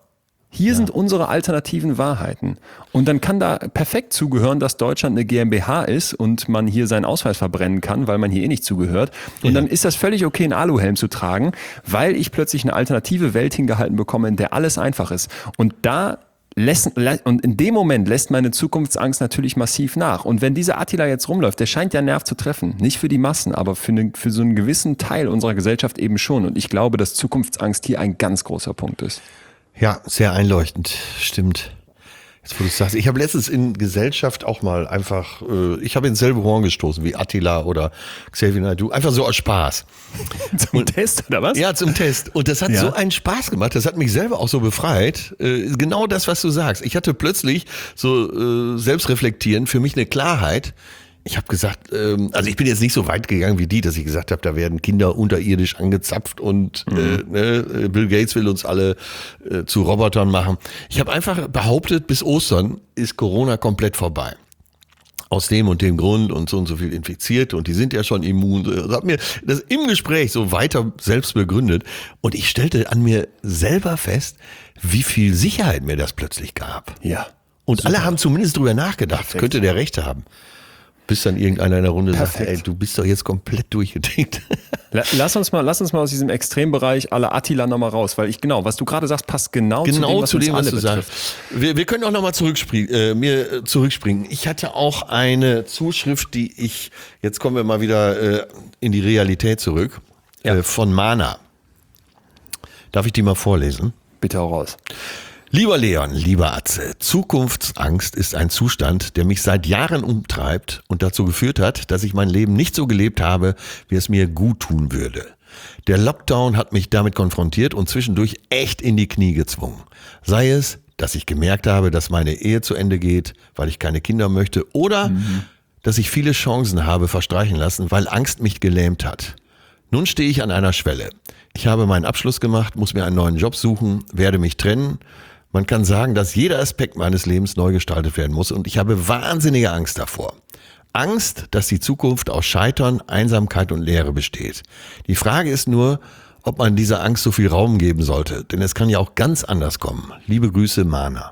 Hier ja. sind unsere alternativen Wahrheiten. Und dann kann da perfekt zugehören, dass Deutschland eine GmbH ist und man hier seinen Ausweis verbrennen kann, weil man hier eh nicht zugehört. Und ja. dann ist das völlig okay, einen Aluhelm zu tragen, weil ich plötzlich eine alternative Welt hingehalten bekomme, in der alles einfach ist. Und da lässt, und in dem Moment lässt meine Zukunftsangst natürlich massiv nach. Und wenn dieser Attila jetzt rumläuft, der scheint ja einen Nerv zu treffen. Nicht für die Massen, aber für, eine, für so einen gewissen Teil unserer Gesellschaft eben schon. Und ich glaube, dass Zukunftsangst hier ein ganz großer Punkt ist. Ja, sehr einleuchtend, stimmt. Jetzt, wo du sagst, ich habe letztens in Gesellschaft auch mal einfach, äh, ich habe ins selbe Horn gestoßen wie Attila oder Xavier Naidoo, einfach so aus Spaß. Zum und, Test oder was? Ja, zum Test. Und das hat ja. so einen Spaß gemacht, das hat mich selber auch so befreit. Äh, genau das, was du sagst. Ich hatte plötzlich so äh, selbstreflektierend für mich eine Klarheit. Ich habe gesagt, ähm, also ich bin jetzt nicht so weit gegangen wie die, dass ich gesagt habe, da werden Kinder unterirdisch angezapft und mhm. äh, ne, Bill Gates will uns alle äh, zu Robotern machen. Ich habe einfach behauptet, bis Ostern ist Corona komplett vorbei. Aus dem und dem Grund und so und so viel infiziert und die sind ja schon immun. Ich habe mir das im Gespräch so weiter selbst begründet und ich stellte an mir selber fest, wie viel Sicherheit mir das plötzlich gab. Ja. Und super. Alle haben zumindest drüber nachgedacht, Perfekt. Könnte der Rechte haben. Bis dann irgendeiner in der Runde Perfekt. Sagt, ey, du bist doch jetzt komplett durchgedickt. Lass uns mal, lass uns mal aus diesem Extrembereich aller Attila nochmal raus, weil ich, genau, was du gerade sagst, passt genau, genau zu dem, was, zu dem, was du betrifft. Sagst. Wir, wir können auch nochmal zurückspringen, äh, mir zurückspringen. Ich hatte auch eine Zuschrift, die ich, jetzt kommen wir mal wieder äh, in die Realität zurück, ja. äh, von Mana. Darf ich die mal vorlesen? Bitte auch raus. Lieber Leon, lieber Atze, Zukunftsangst ist ein Zustand, der mich seit Jahren umtreibt und dazu geführt hat, dass ich mein Leben nicht so gelebt habe, wie es mir gut tun würde. Der Lockdown hat mich damit konfrontiert und zwischendurch echt in die Knie gezwungen. Sei es, dass ich gemerkt habe, dass meine Ehe zu Ende geht, weil ich keine Kinder möchte, oder mhm. dass ich viele Chancen habe verstreichen lassen, weil Angst mich gelähmt hat. Nun stehe ich an einer Schwelle. Ich habe meinen Abschluss gemacht, muss mir einen neuen Job suchen, werde mich trennen. Man kann sagen, dass jeder Aspekt meines Lebens neu gestaltet werden muss und ich habe wahnsinnige Angst davor. Angst, dass die Zukunft aus Scheitern, Einsamkeit und Leere besteht. Die Frage ist nur, ob man dieser Angst so viel Raum geben sollte, denn es kann ja auch ganz anders kommen. Liebe Grüße, Mana.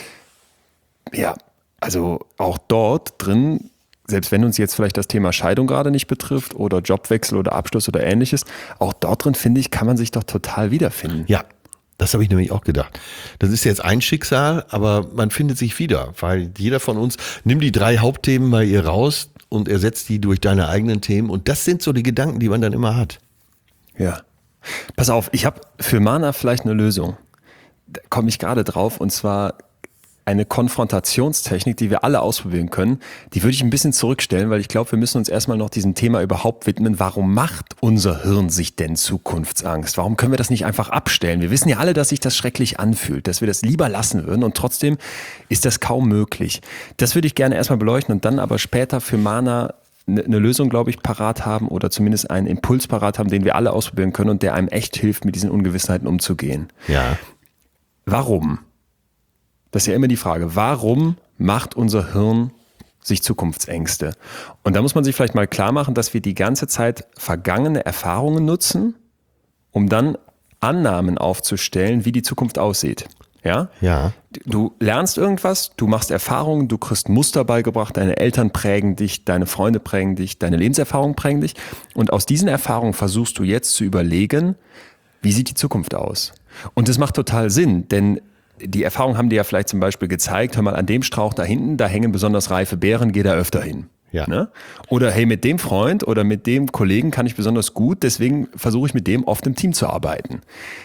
Ja, also auch dort drin, selbst wenn uns jetzt vielleicht das Thema Scheidung gerade nicht betrifft oder Jobwechsel oder Abschluss oder ähnliches, auch dort drin, finde ich, kann man sich doch total wiederfinden. Ja. Das habe ich nämlich auch gedacht. Das ist jetzt ein Schicksal, aber man findet sich wieder, weil jeder von uns, nimm die drei Hauptthemen mal hier raus und ersetzt die durch deine eigenen Themen und das sind so die Gedanken, die man dann immer hat. Ja. Pass auf, ich habe für Mana vielleicht eine Lösung. Da komme ich gerade drauf und zwar eine Konfrontationstechnik, die wir alle ausprobieren können, die würde ich ein bisschen zurückstellen, weil ich glaube, wir müssen uns erstmal noch diesem Thema überhaupt widmen. Warum macht unser Hirn sich denn Zukunftsangst? Warum können wir das nicht einfach abstellen? Wir wissen ja alle, dass sich das schrecklich anfühlt, dass wir das lieber lassen würden und trotzdem ist das kaum möglich. Das würde ich gerne erstmal beleuchten und dann aber später für Mana eine Lösung, glaube ich, parat haben oder zumindest einen Impuls parat haben, den wir alle ausprobieren können und der einem echt hilft, mit diesen Ungewissheiten umzugehen. Ja. Warum? Das ist ja immer die Frage, warum macht unser Hirn sich Zukunftsängste? Und da muss man sich vielleicht mal klar machen, dass wir die ganze Zeit vergangene Erfahrungen nutzen, um dann Annahmen aufzustellen, wie die Zukunft aussieht. Ja? Ja. Du lernst irgendwas, du machst Erfahrungen, du kriegst Muster beigebracht, deine Eltern prägen dich, deine Freunde prägen dich, deine Lebenserfahrungen prägen dich. Und aus diesen Erfahrungen versuchst du jetzt zu überlegen, wie sieht die Zukunft aus? Und das macht total Sinn, denn die Erfahrungen haben dir ja vielleicht zum Beispiel gezeigt, hör mal, an dem Strauch da hinten, da hängen besonders reife Beeren, geh da öfter hin. Ja. Ne? Oder hey, mit dem Freund oder mit dem Kollegen kann ich besonders gut, deswegen versuche ich mit dem oft im Team zu arbeiten.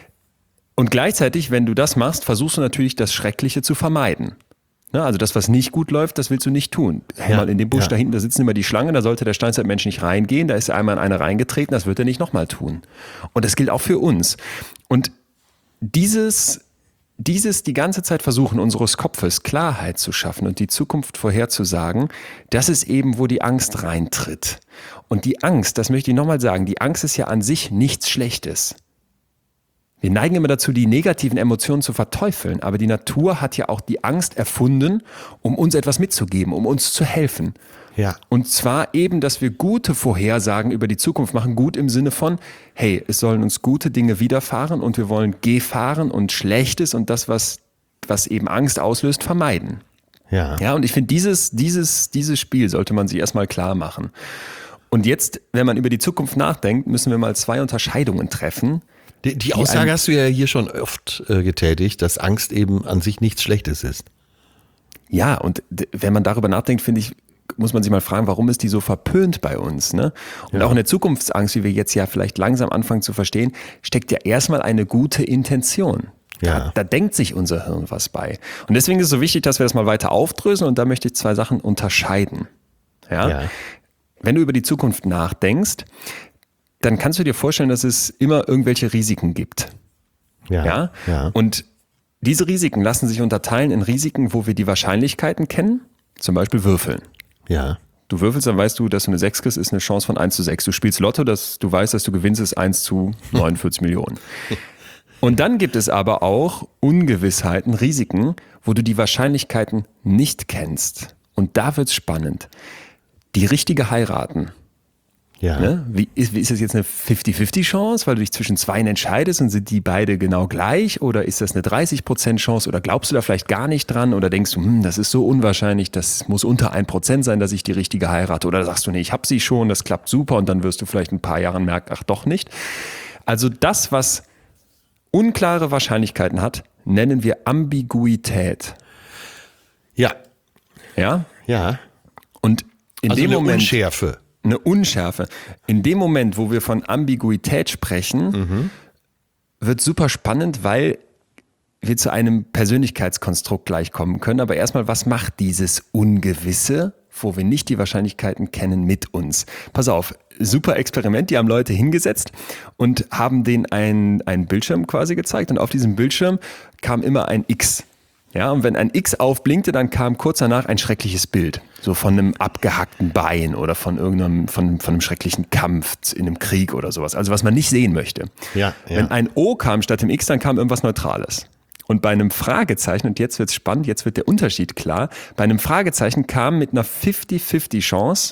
Und gleichzeitig, wenn du das machst, versuchst du natürlich das Schreckliche zu vermeiden. Ne? Also das, was nicht gut läuft, das willst du nicht tun. Hey, ja. mal in dem Busch ja. da hinten, da sitzen immer die Schlangen, da sollte der Steinzeitmensch nicht reingehen, da ist einmal in eine reingetreten, das wird er nicht nochmal tun. Und das gilt auch für uns. Und dieses Dieses die ganze Zeit versuchen, unseres Kopfes Klarheit zu schaffen und die Zukunft vorherzusagen, das ist eben, wo die Angst reintritt. Und die Angst, das möchte ich nochmal sagen, die Angst ist ja an sich nichts Schlechtes. Wir neigen immer dazu, die negativen Emotionen zu verteufeln, aber die Natur hat ja auch die Angst erfunden, um uns etwas mitzugeben, um uns zu helfen. Ja. Und zwar eben, dass wir gute Vorhersagen über die Zukunft machen, gut im Sinne von, hey, es sollen uns gute Dinge widerfahren und wir wollen gefahren und Schlechtes und das, was was eben Angst auslöst, vermeiden. Ja. Ja, und ich finde, dieses, dieses, dieses Spiel sollte man sich erstmal klar machen. Und jetzt, wenn man über die Zukunft nachdenkt, müssen wir mal zwei Unterscheidungen treffen. Die, die Aussage die hast du ja hier schon oft äh, getätigt, dass Angst eben an sich nichts Schlechtes ist. Ja, und d- wenn man darüber nachdenkt, finde ich, muss man sich mal fragen, warum ist die so verpönt bei uns? Ne? Und Ja. auch in der Zukunftsangst, wie wir jetzt ja vielleicht langsam anfangen zu verstehen, steckt ja erstmal eine gute Intention. Ja. Da, da denkt sich unser Hirn was bei. Und deswegen ist es so wichtig, dass wir das mal weiter aufdröseln und da möchte ich zwei Sachen unterscheiden. Ja? Ja. Wenn du über die Zukunft nachdenkst, dann kannst du dir vorstellen, dass es immer irgendwelche Risiken gibt. Ja. Ja? ja. Und diese Risiken lassen sich unterteilen in Risiken, wo wir die Wahrscheinlichkeiten kennen, zum Beispiel Würfeln. ja. Du würfelst, dann weißt du, dass du eine sechs kriegst, ist eine Chance von eins zu sechs. Du spielst Lotto, dass du weißt, dass du gewinnst, ist eins zu neunundvierzig Millionen. Und dann gibt es aber auch Ungewissheiten, Risiken, wo du die Wahrscheinlichkeiten nicht kennst. Und da wird's spannend. Die richtige heiraten. Ja. Ne? Wie, ist, wie ist das jetzt eine fünfzig fünfzig Chance, weil du dich zwischen zwei entscheidest und sind die beide genau gleich? Oder ist das eine dreißig Prozent Chance? Oder glaubst du da vielleicht gar nicht dran? Oder denkst du, hm, das ist so unwahrscheinlich, das muss unter ein Prozent sein, dass ich die richtige heirate? Oder sagst du, nee, ich habe sie schon, das klappt super und dann wirst du vielleicht in ein paar Jahren merken, ach doch nicht. Also das, was unklare Wahrscheinlichkeiten hat, nennen wir Ambiguität. Ja. Ja? Ja. Und in Also dem eine Moment... Unschärfe. Eine Unschärfe. In dem Moment, wo wir von Ambiguität sprechen, Mhm. wird super spannend, weil wir zu einem Persönlichkeitskonstrukt gleich kommen können. Aber erstmal, was macht dieses Ungewisse, wo wir nicht die Wahrscheinlichkeiten kennen, mit uns? Pass auf, super Experiment. Die haben Leute hingesetzt und haben denen ein, einen Bildschirm quasi gezeigt. Und auf diesem Bildschirm kam immer ein X. Ja, und wenn ein X aufblinkte, dann kam kurz danach ein schreckliches Bild. So von einem abgehackten Bein oder von irgendeinem, von, von einem schrecklichen Kampf in einem Krieg oder sowas. Also was man nicht sehen möchte. Ja, ja. Wenn ein O kam statt dem X, dann kam irgendwas Neutrales. Und bei einem Fragezeichen, und jetzt wird's spannend, jetzt wird der Unterschied klar, bei einem Fragezeichen kam mit einer fünfzig fünfzig Chance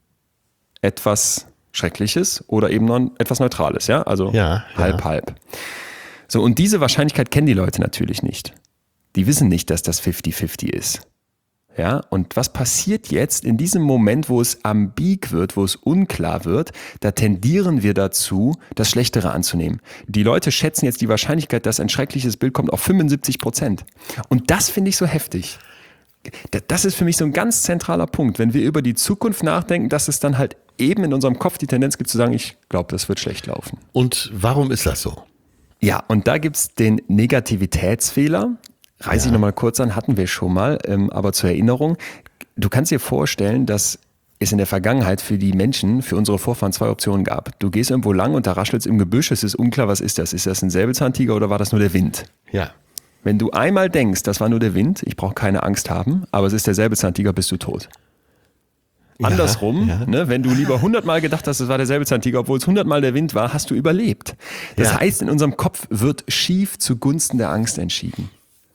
etwas Schreckliches oder eben noch etwas Neutrales. Ja, also Ja, halb, ja. halb. So, und diese Wahrscheinlichkeit kennen die Leute natürlich nicht. Die wissen nicht, dass das fünfzig fünfzig ist. Ja, und was passiert jetzt in diesem Moment, wo es ambig wird, wo es unklar wird, da tendieren wir dazu, das Schlechtere anzunehmen. Die Leute schätzen jetzt die Wahrscheinlichkeit, dass ein schreckliches Bild kommt, auf fünfundsiebzig Prozent. Und das finde ich so heftig. Das ist für mich so ein ganz zentraler Punkt. Wenn wir über die Zukunft nachdenken, dass es dann halt eben in unserem Kopf die Tendenz gibt zu sagen, ich glaube, das wird schlecht laufen. Und warum ist das so? Ja, und da gibt's den Negativitätsfehler. Reiße ich nochmal kurz an, hatten wir schon mal, ähm, aber zur Erinnerung. Du kannst dir vorstellen, dass es in der Vergangenheit für die Menschen, für unsere Vorfahren zwei Optionen gab. Du gehst irgendwo lang und da raschelt es im Gebüsch, es ist unklar, was ist das? Ist das ein Säbelzahntiger oder war das nur der Wind? Ja. Wenn du einmal denkst, das war nur der Wind, ich brauche keine Angst haben, aber es ist der Säbelzahntiger, bist du tot. Ja, Andersrum, ja. Ne, wenn du lieber hundertmal gedacht hast, es war der Säbelzahntiger, obwohl es hundertmal der Wind war, hast du überlebt. Das Ja. heißt, in unserem Kopf wird schief zugunsten der Angst entschieden.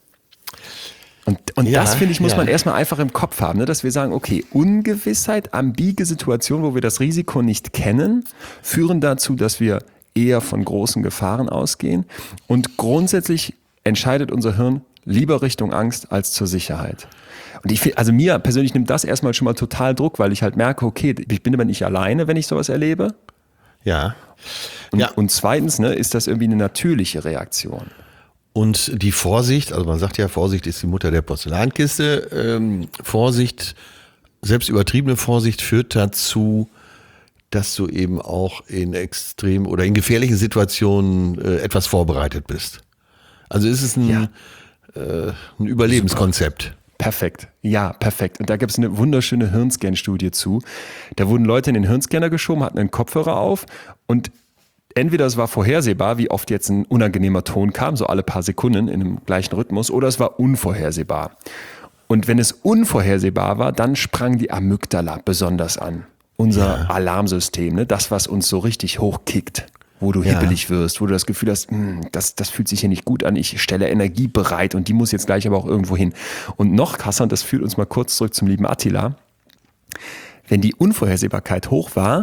Und, und Ja, das, finde ich, muss ja. man erstmal einfach im Kopf haben, ne? Dass wir sagen, okay, Ungewissheit, ambige Situation, wo wir das Risiko nicht kennen, führen dazu, dass wir eher von großen Gefahren ausgehen. Und grundsätzlich entscheidet unser Hirn lieber Richtung Angst als zur Sicherheit. Und ich finde, also mir persönlich nimmt das erstmal schon mal total Druck, weil ich halt merke, okay, ich bin aber nicht alleine, wenn ich sowas erlebe. Ja. Und, Ja. und zweitens, ne, ist das irgendwie eine natürliche Reaktion. Und die Vorsicht, also man sagt ja, Vorsicht ist die Mutter der Porzellankiste. Ähm, Vorsicht, selbst übertriebene Vorsicht führt dazu, dass du eben auch in extrem oder in gefährlichen Situationen äh, etwas vorbereitet bist. Also ist es ein, Ja. äh, ein Überlebenskonzept. Perfekt, ja, perfekt. Und da gibt es eine wunderschöne Hirnscan-Studie zu. Da wurden Leute in den Hirnscanner geschoben, hatten einen Kopfhörer auf und entweder es war vorhersehbar, wie oft jetzt ein unangenehmer Ton kam, so alle paar Sekunden in einem gleichen Rhythmus, oder es war unvorhersehbar. Und wenn es unvorhersehbar war, dann sprang die Amygdala besonders an. Unser Ja. Alarmsystem, ne? Das, was uns so richtig hochkickt, wo du Ja. hibbelig wirst, wo du das Gefühl hast, hm, das, das fühlt sich hier nicht gut an, ich stelle Energie bereit und die muss jetzt gleich aber auch irgendwo hin. Und noch krasser, und das führt uns mal kurz zurück zum lieben Attila, wenn die Unvorhersehbarkeit hoch war,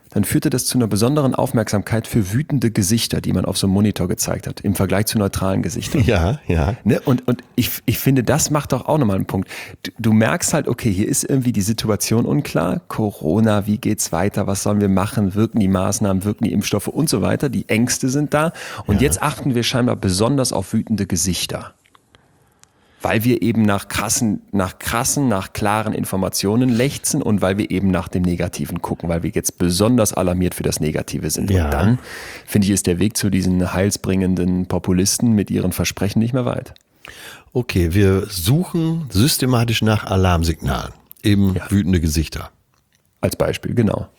dann führte das zu einer besonderen Aufmerksamkeit für wütende Gesichter, die man auf so einem Monitor gezeigt hat, im Vergleich zu neutralen Gesichtern. Ja, ja. Ne? Und, und ich, ich finde, das macht doch auch nochmal einen Punkt. Du, du merkst halt, okay, hier ist irgendwie die Situation unklar. Corona, wie geht's weiter? Was sollen wir machen? Wirken die Maßnahmen, wirken die Impfstoffe und so weiter? Die Ängste sind da. Und ja. jetzt achten wir scheinbar besonders auf wütende Gesichter. Weil wir eben nach krassen, nach krassen, nach klaren Informationen lechzen und weil wir eben nach dem Negativen gucken, weil wir jetzt besonders alarmiert für das Negative sind. Ja. Und dann, finde ich, ist der Weg zu diesen heilsbringenden Populisten mit ihren Versprechen nicht mehr weit. Okay, wir suchen systematisch nach Alarmsignalen, eben Ja. wütende Gesichter. Als Beispiel, genau.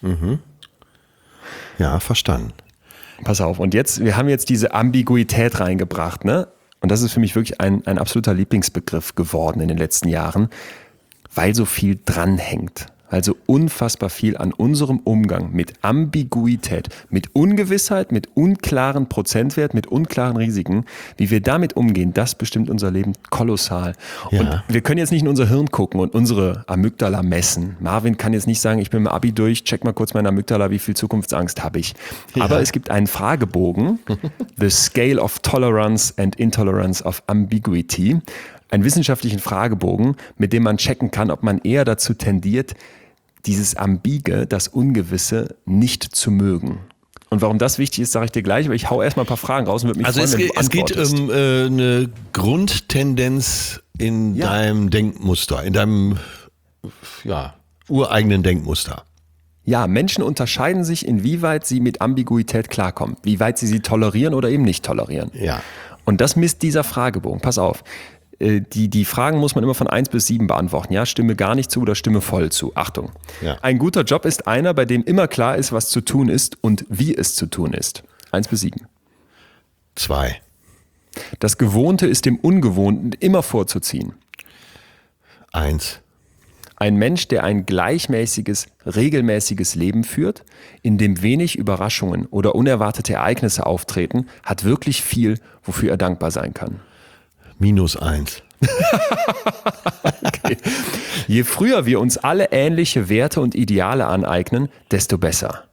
Ja, verstanden. Pass auf, und jetzt, wir haben jetzt diese Ambiguität reingebracht, ne? Und das ist für mich wirklich ein, ein absoluter Lieblingsbegriff geworden in den letzten Jahren, weil so viel dranhängt. Also unfassbar viel an unserem Umgang mit Ambiguität, mit Ungewissheit, mit unklaren Prozentwert, mit unklaren Risiken, wie wir damit umgehen, das bestimmt unser Leben kolossal. Ja. Und wir können jetzt nicht in unser Hirn gucken und unsere Amygdala messen. Marvin kann jetzt nicht sagen, ich bin im Abi durch, check mal kurz meine Amygdala, wie viel Zukunftsangst habe ich. Ja. Aber es gibt einen Fragebogen, The Scale of Tolerance and Intolerance of Ambiguity, einen wissenschaftlichen Fragebogen, mit dem man checken kann, ob man eher dazu tendiert, dieses Ambige, das Ungewisse, nicht zu mögen. Und warum das wichtig ist, sage ich dir gleich, aber ich hau erstmal ein paar Fragen raus und würde mich Also freuen, es, wenn geht- du es geht antwortest. um äh, eine Grundtendenz in Ja. deinem Denkmuster, in deinem ja, ureigenen Denkmuster. Ja, Menschen unterscheiden sich, inwieweit sie mit Ambiguität klarkommen, wie weit sie sie tolerieren oder eben nicht tolerieren. Ja. Und das misst dieser Fragebogen. Pass auf. Äh, Die, die Fragen muss man immer von eins bis sieben beantworten. Ja, stimme gar nicht zu oder stimme voll zu. Achtung. Ja. Ein guter Job ist einer, bei dem immer klar ist, was zu tun ist und wie es zu tun ist. eins bis sieben. Zwei. Das Gewohnte ist dem Ungewohnten immer vorzuziehen. Eins. Ein Mensch, der ein gleichmäßiges, regelmäßiges Leben führt, in dem wenig Überraschungen oder unerwartete Ereignisse auftreten, hat wirklich viel, wofür er dankbar sein kann. Minus eins. Okay. Je früher wir uns alle ähnliche Werte und Ideale aneignen, desto besser.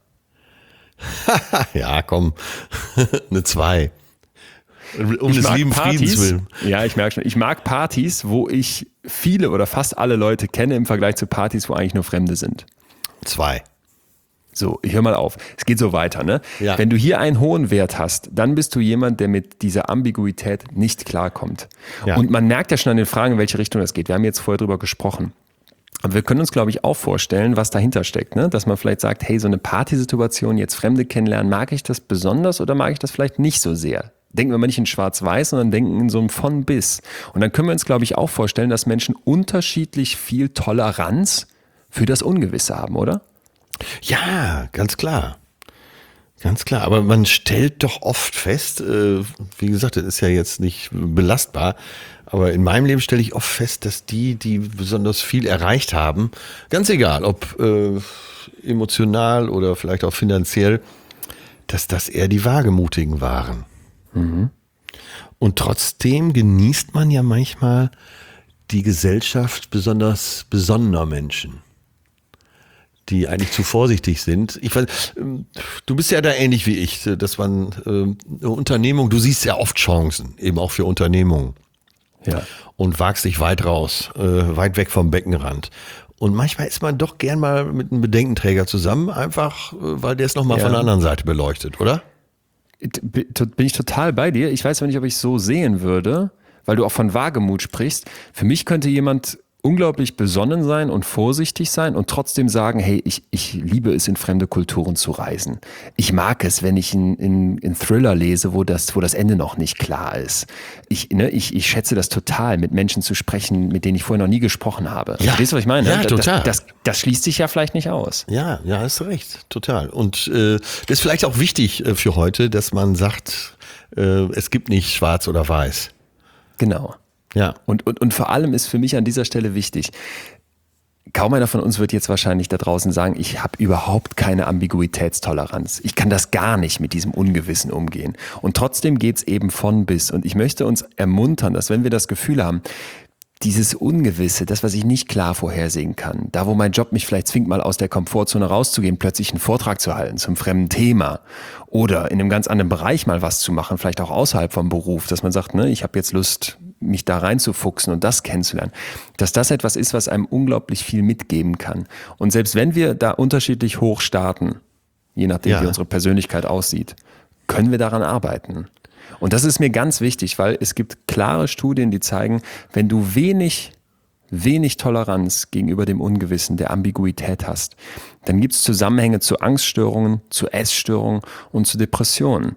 Ja, komm. Eine zwei. Um Ich des mag lieben Friedens Partys, willen. ja, ich merke schon, ich mag Partys, wo ich viele oder fast alle Leute kenne im Vergleich zu Partys, wo eigentlich nur Fremde sind. Zwei. So, ich hör mal auf. Es geht so weiter, ne? Ja. Wenn du hier einen hohen Wert hast, dann bist du jemand, der mit dieser Ambiguität nicht klarkommt. Ja. Und man merkt ja schon an den Fragen, in welche Richtung das geht. Wir haben jetzt vorher drüber gesprochen. Aber wir können uns, glaube ich, auch vorstellen, was dahinter steckt, ne? Dass man vielleicht sagt, hey, so eine Partysituation, jetzt Fremde kennenlernen, mag ich das besonders oder mag ich das vielleicht nicht so sehr? Denken wir mal nicht in schwarz-weiß, sondern denken in so einem von bis. Und dann können wir uns, glaube ich, auch vorstellen, dass Menschen unterschiedlich viel Toleranz für das Ungewisse haben, oder? Ja, ganz klar. Ganz klar. Aber man stellt doch oft fest, äh, wie gesagt, das ist ja jetzt nicht belastbar, aber in meinem Leben stelle ich oft fest, dass die, die besonders viel erreicht haben, ganz egal, ob äh, emotional oder vielleicht auch finanziell, dass das eher die Wagemutigen waren. Und trotzdem genießt man ja manchmal die Gesellschaft besonders besonnener Menschen, die eigentlich zu vorsichtig sind. Ich weiß, ähm, du bist ja da ähnlich wie ich, dass man ähm, eine Unternehmung, du siehst ja oft Chancen, eben auch für Unternehmungen. Ja. Und wagst dich weit raus, äh, weit weg vom Beckenrand. Und manchmal ist man doch gern mal mit einem Bedenkenträger zusammen, einfach, äh, weil der es nochmal Ja. von der anderen Seite beleuchtet, oder? Bin ich total bei dir. Ich weiß aber nicht, ob ich es so sehen würde, weil du auch von Wagemut sprichst. Für mich könnte jemand unglaublich besonnen sein und vorsichtig sein und trotzdem sagen, hey, ich, ich liebe es, in fremde Kulturen zu reisen. Ich mag es, wenn ich einen Thriller lese, wo das, wo das Ende noch nicht klar ist. Ich, ne, ich, ich schätze das total, mit Menschen zu sprechen, mit denen ich vorher noch nie gesprochen habe. Ja. Verstehst du, was ich meine? Ja, Das- total. Das, das, das schließt sich ja vielleicht nicht aus. Ja, ja, hast du recht, total. Und äh, das ist vielleicht auch wichtig äh, für heute, dass man sagt, äh, es gibt nicht schwarz oder weiß. Genau. Ja. Und, und, und vor allem ist für mich an dieser Stelle wichtig, kaum einer von uns wird jetzt wahrscheinlich da draußen sagen, ich habe überhaupt keine Ambiguitätstoleranz. Ich kann das gar nicht mit diesem Ungewissen umgehen. Und trotzdem geht's eben von bis. Und ich möchte uns ermuntern, dass wenn wir das Gefühl haben, dieses Ungewisse, das, was ich nicht klar vorhersehen kann, da, wo mein Job mich vielleicht zwingt, mal aus der Komfortzone rauszugehen, plötzlich einen Vortrag zu halten zum fremden Thema oder in einem ganz anderen Bereich mal was zu machen, vielleicht auch außerhalb vom Beruf, dass man sagt, ne, ich habe jetzt Lust, mich da reinzufuchsen und das kennenzulernen, dass das etwas ist, was einem unglaublich viel mitgeben kann. Und selbst wenn wir da unterschiedlich hoch starten, je nachdem, ja. wie unsere Persönlichkeit aussieht, können wir daran arbeiten. Und das ist mir ganz wichtig, weil es gibt klare Studien, die zeigen, wenn du wenig, wenig Toleranz gegenüber dem Ungewissen, der Ambiguität hast, dann gibt es Zusammenhänge zu Angststörungen, zu Essstörungen und zu Depressionen.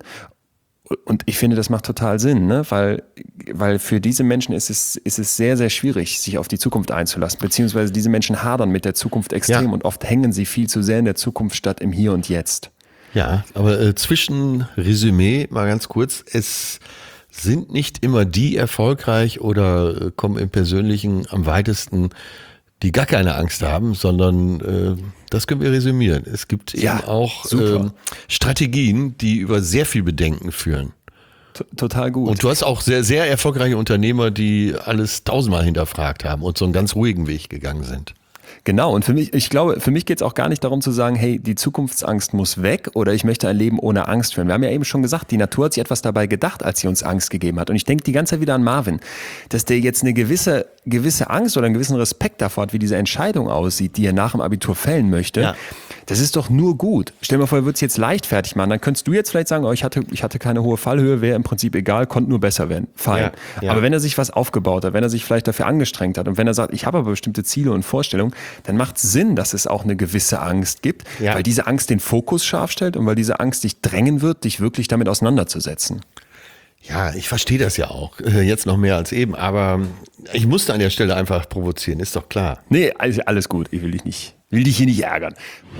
Und ich finde, das macht total Sinn, ne? weil, weil für diese Menschen ist es, ist es sehr, sehr schwierig, sich auf die Zukunft einzulassen, beziehungsweise diese Menschen hadern mit der Zukunft extrem ja. und oft hängen sie viel zu sehr in der Zukunft statt im Hier und Jetzt. Ja, aber äh, Zwischenresümee mal ganz kurz, es sind nicht immer die erfolgreich oder äh, kommen im Persönlichen am weitesten, die gar keine Angst haben, sondern äh, das können wir resümieren. Es gibt ja, eben auch ähm, Strategien, die über sehr viel Bedenken führen. T- total gut. Und du hast auch sehr, sehr erfolgreiche Unternehmer, die alles tausendmal hinterfragt haben und so einen ganz ruhigen Weg gegangen sind. Genau, und für mich, ich glaube, für mich geht es auch gar nicht darum zu sagen, hey, die Zukunftsangst muss weg oder ich möchte ein Leben ohne Angst führen. Wir haben ja eben schon gesagt, die Natur hat sich etwas dabei gedacht, als sie uns Angst gegeben hat. Und ich denke die ganze Zeit wieder an Marvin, dass der jetzt eine gewisse, gewisse Angst oder einen gewissen Respekt davor hat, wie diese Entscheidung aussieht, die er nach dem Abitur fällen möchte. Ja. Das ist doch nur gut. Stell dir mal vor, er würde es jetzt leichtfertig machen. Dann könntest du jetzt vielleicht sagen, oh, ich hatte, ich hatte keine hohe Fallhöhe, wäre im Prinzip egal, konnte nur besser werden. Fein. Ja, ja. Aber wenn er sich was aufgebaut hat, wenn er sich vielleicht dafür angestrengt hat und wenn er sagt, ich habe aber bestimmte Ziele und Vorstellungen, dann macht es Sinn, dass es auch eine gewisse Angst gibt, ja. weil diese Angst den Fokus scharf stellt und weil diese Angst dich drängen wird, dich wirklich damit auseinanderzusetzen. Ja, ich verstehe das ja auch, jetzt noch mehr als eben, aber ich musste an der Stelle einfach provozieren, ist doch klar. Nee, alles gut, ich will dich nicht, will dich hier nicht ärgern.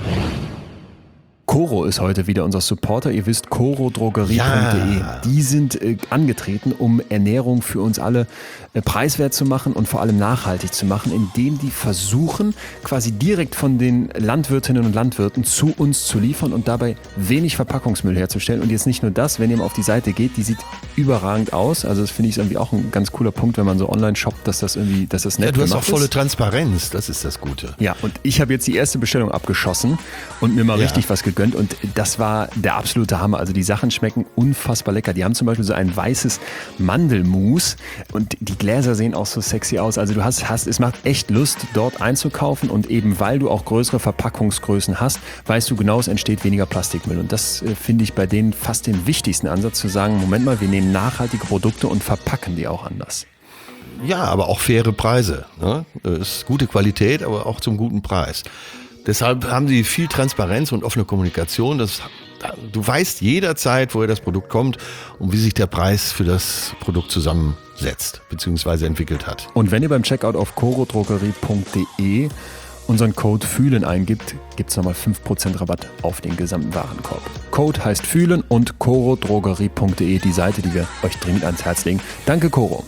Coro ist heute wieder unser Supporter. Ihr wisst, coro drogerie punkt de. Ja. Die sind äh, angetreten, um Ernährung für uns alle äh, preiswert zu machen und vor allem nachhaltig zu machen, indem die versuchen, quasi direkt von den Landwirtinnen und Landwirten zu uns zu liefern und dabei wenig Verpackungsmüll herzustellen. Und jetzt nicht nur das, wenn ihr mal auf die Seite geht, die sieht überragend aus. Also das finde ich irgendwie auch ein ganz cooler Punkt, wenn man so online shoppt, dass das irgendwie, dass das nett ist. Ja, du hast auch volle ist. Transparenz, das ist das Gute. Ja, und ich habe jetzt die erste Bestellung abgeschossen und mir mal ja. richtig was gegönnt. Und das war der absolute Hammer. Also die Sachen schmecken unfassbar lecker. Die haben zum Beispiel so ein weißes Mandelmus und die Gläser sehen auch so sexy aus. Also du hast, hast, es macht echt Lust, dort einzukaufen und eben weil du auch größere Verpackungsgrößen hast, weißt du genau, es entsteht weniger Plastikmüll. Und das äh, finde ich bei denen fast den wichtigsten Ansatz, zu sagen, Moment mal, wir nehmen nachhaltige Produkte und verpacken die auch anders. Ja, aber auch faire Preise. Ne? Ist gute Qualität, aber auch zum guten Preis. Deshalb haben sie viel Transparenz und offene Kommunikation. Das, du weißt jederzeit, woher das Produkt kommt und wie sich der Preis für das Produkt zusammensetzt bzw. entwickelt hat. Und wenn ihr beim Checkout auf coro drogerie punkt de unseren Code FÜHLEN eingibt, gibt es nochmal fünf Prozent Rabatt auf den gesamten Warenkorb. Code heißt FÜHLEN und coro drogerie punkt de, die Seite, die wir euch dringend ans Herz legen. Danke, Coro.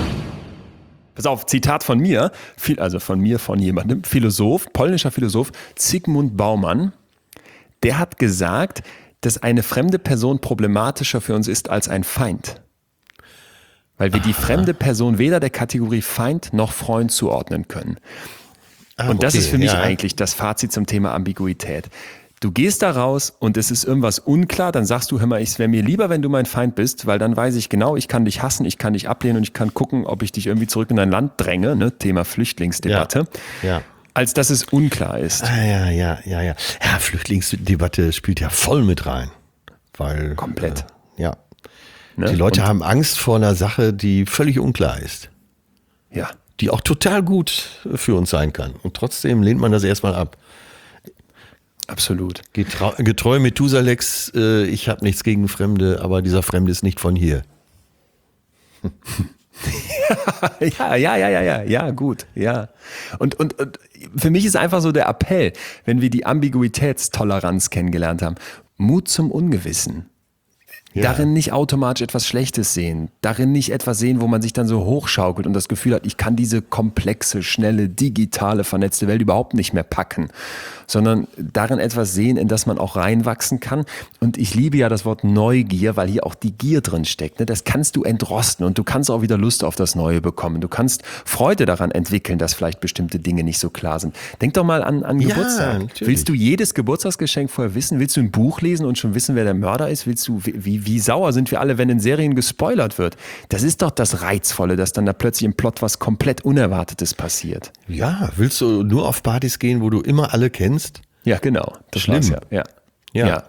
Pass auf, Zitat von mir, also von mir, von jemandem, Philosoph, polnischer Philosoph Zygmunt Bauman, der hat gesagt, dass eine fremde Person problematischer für uns ist als ein Feind. Weil wir Aha. die fremde Person weder der Kategorie Feind noch Freund zuordnen können. Ah, und das okay, ist für mich ja. eigentlich das Fazit zum Thema Ambiguität. Du gehst da raus und es ist irgendwas unklar, dann sagst du, hör mal, es wäre mir lieber, wenn du mein Feind bist, weil dann weiß ich genau, ich kann dich hassen, ich kann dich ablehnen und ich kann gucken, ob ich dich irgendwie zurück in dein Land dränge, ne? Thema Flüchtlingsdebatte, ja, ja. als dass es unklar ist. Ah, ja, ja, ja, ja. Ja, Flüchtlingsdebatte spielt ja voll mit rein. Weil, Komplett. Äh, ja. Ne? Die Leute und haben Angst vor einer Sache, die völlig unklar ist. Ja. Die auch total gut für uns sein kann. Und trotzdem lehnt man das erstmal ab. Absolut. Getreu, getreu Methusalex, äh, ich habe nichts gegen Fremde, aber dieser Fremde ist nicht von hier. ja, ja, ja, ja, ja, ja, gut, ja. Und, und, und für mich ist einfach so der Appell, wenn wir die Ambiguitätstoleranz kennengelernt haben, Mut zum Ungewissen. Ja. Darin nicht automatisch etwas Schlechtes sehen. Darin nicht etwas sehen, wo man sich dann so hochschaukelt und das Gefühl hat, ich kann diese komplexe, schnelle, digitale, vernetzte Welt überhaupt nicht mehr packen. Sondern darin etwas sehen, in das man auch reinwachsen kann. Und ich liebe ja das Wort Neugier, weil hier auch die Gier drin steckt. Ne? Das kannst du entrosten und du kannst auch wieder Lust auf das Neue bekommen. Du kannst Freude daran entwickeln, dass vielleicht bestimmte Dinge nicht so klar sind. Denk doch mal an, an Ja, Geburtstag. natürlich. Willst du jedes Geburtstagsgeschenk vorher wissen? Willst du ein Buch lesen und schon wissen, wer der Mörder ist? Willst du, wie, wie sauer sind wir alle, wenn in Serien gespoilert wird? Das ist doch das Reizvolle, dass dann da plötzlich im Plot was komplett Unerwartetes passiert. Ja, willst du nur auf Partys gehen, wo du immer alle kennst? Ja, genau. Das Schlimm. war's ja. Ja. Ja. ja.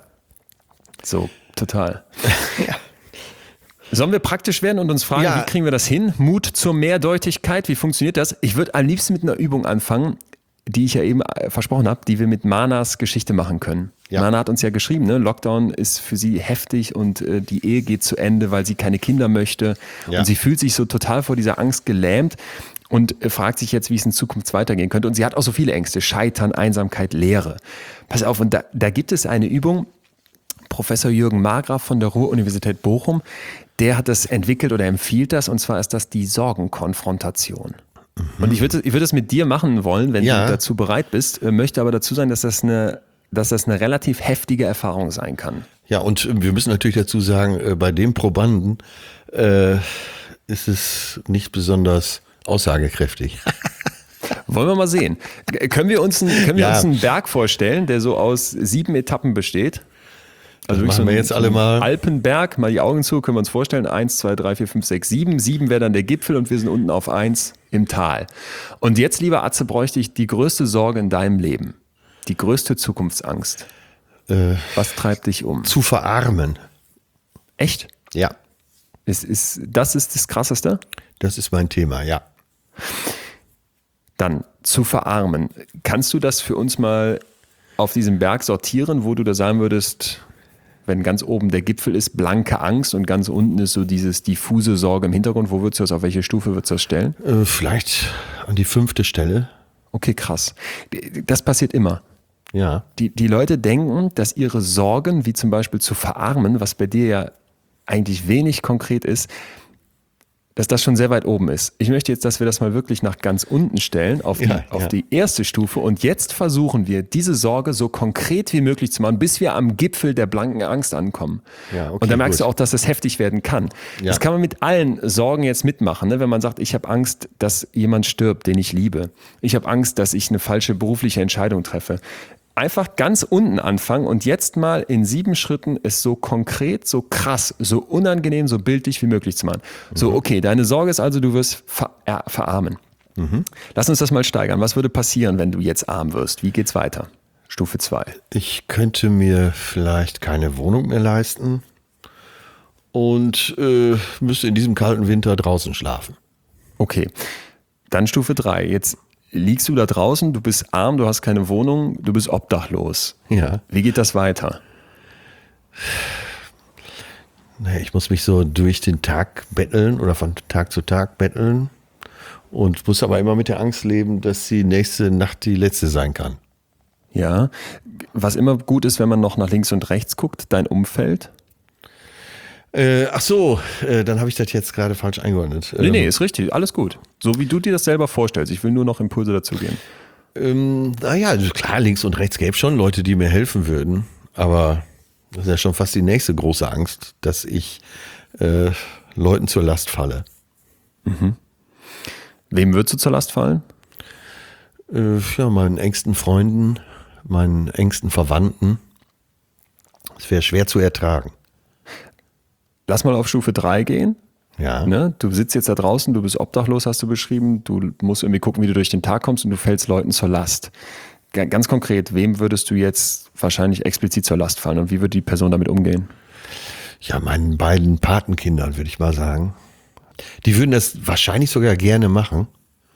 So, total. Ja. Sollen wir praktisch werden und uns fragen, Ja. wie kriegen wir das hin? Mut zur Mehrdeutigkeit, wie funktioniert das? Ich würde am liebsten mit einer Übung anfangen, die ich ja eben äh, versprochen habe, die wir mit Manas Geschichte machen können. Ja. Mana hat uns ja geschrieben, ne? Lockdown ist für sie heftig und äh, die Ehe geht zu Ende, weil sie keine Kinder möchte. Ja. Und sie fühlt sich so total vor dieser Angst gelähmt und äh, fragt sich jetzt, wie es in Zukunft weitergehen könnte. Und sie hat auch so viele Ängste, Scheitern, Einsamkeit, Leere. Pass auf, und da, da gibt es eine Übung, Professor Jürgen Margraf von der Ruhr-Universität Bochum, der hat das entwickelt oder empfiehlt das, und zwar ist das die Sorgenkonfrontation. Und ich würde ich würde es mit dir machen wollen, wenn Ja. du dazu bereit bist, äh, möchte aber dazu sein, dass das eine, dass das eine relativ heftige Erfahrung sein kann. Ja, und wir müssen natürlich dazu sagen, äh, bei dem Probanden äh, ist es nicht besonders aussagekräftig. Wollen wir mal sehen. G- Können wir uns, einen, können wir Ja. uns einen Berg vorstellen, der so aus sieben Etappen besteht? Also wirklich machen wir jetzt alle mal. Alpenberg, mal die Augen zu, können wir uns vorstellen. Eins, zwei, drei, vier, fünf, sechs, sieben. Sieben wäre dann der Gipfel und wir sind unten auf eins im Tal. Und jetzt, lieber Atze, bräuchte ich die größte Sorge in deinem Leben. Die größte Zukunftsangst. Äh, Was treibt dich um? zu verarmen. Echt? Ja, Es ist, das ist das Krasseste? das ist mein Thema, ja. Dann zu verarmen. Kannst du das für uns mal auf diesem Berg sortieren, wo du da sagen würdest, wenn ganz oben der Gipfel ist, blanke Angst und ganz unten ist so dieses diffuse Sorge im Hintergrund, wo würdest du das, auf welche Stufe würdest du das stellen? Äh, vielleicht an die fünfte Stelle. Okay, krass. Das passiert immer. Ja. Die, die Leute denken, dass ihre Sorgen, wie zum Beispiel zu verarmen, was bei dir ja eigentlich wenig konkret ist, dass das schon sehr weit oben ist. Ich möchte jetzt, dass wir das mal wirklich nach ganz unten stellen, auf die, Ja, auf ja. die erste Stufe. Und jetzt versuchen wir, diese Sorge so konkret wie möglich zu machen, bis wir am Gipfel der blanken Angst ankommen. Ja, okay, und da merkst gut. du auch, dass das heftig werden kann. Ja. Das kann man mit allen Sorgen jetzt mitmachen. Ne? Wenn man sagt, ich habe Angst, dass jemand stirbt, den ich liebe. Ich habe Angst, dass ich eine falsche berufliche Entscheidung treffe. Einfach ganz unten anfangen und jetzt mal in sieben Schritten es so konkret, so krass, so unangenehm, so bildlich wie möglich zu machen. So, okay, deine Sorge ist also, du wirst ver äh, verarmen. Lass uns das mal steigern. Was würde passieren, wenn du jetzt arm wirst? Wie geht's weiter? Stufe zwei. Ich könnte mir vielleicht keine Wohnung mehr leisten und äh, müsste in diesem kalten Winter draußen schlafen. Okay, dann Stufe drei. Jetzt liegst du da draußen, du bist arm, du hast keine Wohnung, du bist obdachlos. Ja. Wie geht das weiter? Nee, ich muss mich so durch den Tag betteln oder von Tag zu Tag betteln und muss aber immer mit der Angst leben, dass die nächste Nacht die letzte sein kann. Ja, was immer gut ist, wenn man noch nach links und rechts guckt, dein Umfeld. Äh, ach so, äh, dann habe ich das jetzt gerade falsch eingeordnet. Nee, Ähm, nee, ist richtig, alles gut. So wie du dir das selber vorstellst. Ich will nur noch Impulse dazu geben. Ähm, naja, also klar, links und rechts gäbe es schon Leute, die mir helfen würden, aber das ist ja schon fast die nächste große Angst, dass ich äh, Leuten zur Last falle. Wem würdest du zur Last fallen? Äh, ja, meinen engsten Freunden, meinen engsten Verwandten. Es wäre schwer zu ertragen. Lass mal auf Stufe drei gehen. Ja. Ne? Du sitzt jetzt da draußen, du bist obdachlos, hast du beschrieben. Du musst irgendwie gucken, wie du durch den Tag kommst und du fällst Leuten zur Last. G- Ganz konkret, wem würdest du jetzt wahrscheinlich explizit zur Last fallen und wie würde die Person damit umgehen? Ja, meinen beiden Patenkindern, würde ich mal sagen. Die würden das wahrscheinlich sogar gerne machen.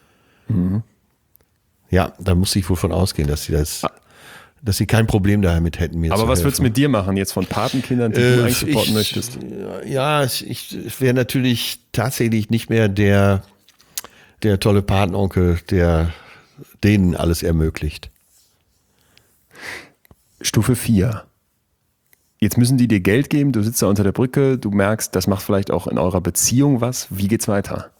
Ja, da muss ich wohl von ausgehen, dass sie das, dass sie kein Problem damit hätten, mir Aber zu was helfen. würdest du mit dir machen, jetzt von Patenkindern, die Äh, du eigentlich supporten ich, möchtest? Ja, ich, ich wäre natürlich tatsächlich nicht mehr der, der tolle Patenonkel, der denen alles ermöglicht. Stufe vier. Jetzt müssen die dir Geld geben, du sitzt da unter der Brücke, du merkst, das macht vielleicht auch in eurer Beziehung was. Wie geht's weiter?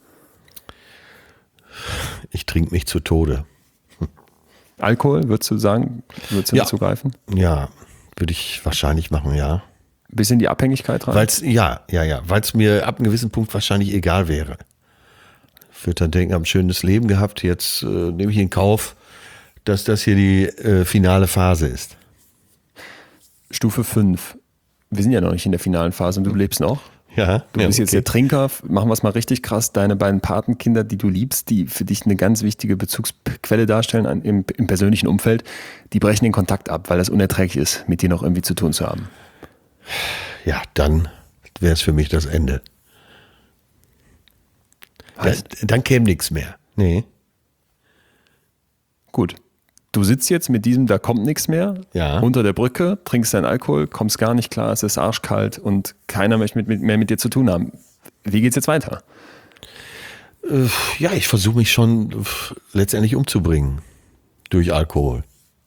Ich trinke mich zu Tode. Alkohol, würdest du sagen, würdest du Ja. dazu greifen? Ja, würde ich wahrscheinlich machen, ja. Bis in die Abhängigkeit rein? Weil's, ja, ja, ja, weil es mir ab einem gewissen Punkt wahrscheinlich egal wäre. Ich würde dann denken, ich habe ein schönes Leben gehabt, jetzt äh, nehme ich in Kauf, dass das hier die äh, finale Phase ist. Stufe fünf. Wir sind ja noch nicht in der finalen Phase und du lebst noch. Ja, Du bist jetzt der Trinker, machen wir es mal richtig krass. Deine beiden Patenkinder, die du liebst, die für dich eine ganz wichtige Bezugsquelle darstellen an, im, im persönlichen Umfeld, die brechen den Kontakt ab, weil das unerträglich ist, mit dir noch irgendwie zu tun zu haben. Ja, dann wäre es für mich das Ende. Heißt, Da, dann käme nichts mehr. Nee. gut. Du sitzt jetzt mit diesem, da kommt nichts mehr, Ja. unter der Brücke, trinkst deinen Alkohol, kommst gar nicht klar, es ist arschkalt und keiner möchte mit, mit, mehr mit dir zu tun haben. Wie geht's jetzt weiter? Äh, ja, ich versuche mich schon äh, letztendlich umzubringen. Durch Alkohol.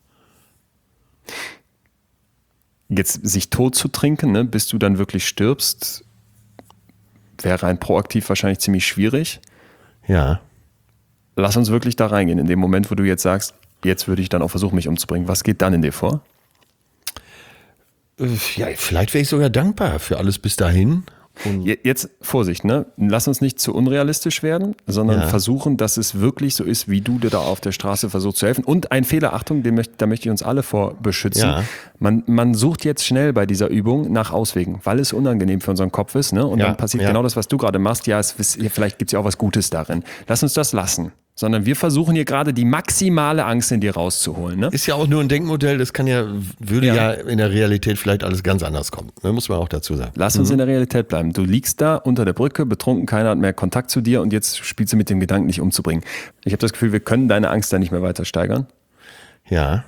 Jetzt sich tot zu trinken, ne, bis du dann wirklich stirbst, wäre rein proaktiv wahrscheinlich ziemlich schwierig. Ja. Lass uns wirklich da reingehen, in dem Moment, wo du jetzt sagst, jetzt würde ich dann auch versuchen, mich umzubringen. Was geht dann in dir vor? Äh, ja, vielleicht wäre ich sogar dankbar für alles bis dahin. Und Je- Jetzt Vorsicht, ne? Lass uns nicht zu unrealistisch werden, sondern Ja. versuchen, dass es wirklich so ist, wie du dir da auf der Straße versuchst zu helfen. Und ein Fehler, Achtung, den möcht, da möchte ich uns alle vor beschützen. Ja. Man, man sucht jetzt schnell bei dieser Übung nach Auswegen, weil es unangenehm für unseren Kopf ist. Ne? Und Ja, dann passiert ja. genau das, was du gerade machst. Ja, es, ist- vielleicht gibt es ja auch was Gutes darin. Lass uns das lassen. Sondern wir versuchen hier gerade die maximale Angst in dir rauszuholen. Ne? ist ja auch nur ein Denkmodell, das kann ja, würde Ja. ja, in der Realität vielleicht alles ganz anders kommen. Ne, muss man auch dazu sagen. Lass uns in der Realität bleiben. Du liegst da unter der Brücke, betrunken, keiner hat mehr Kontakt zu dir und jetzt spielst du mit dem Gedanken, dich umzubringen. Ich habe das Gefühl, wir können deine Angst da nicht mehr weiter steigern. Ja.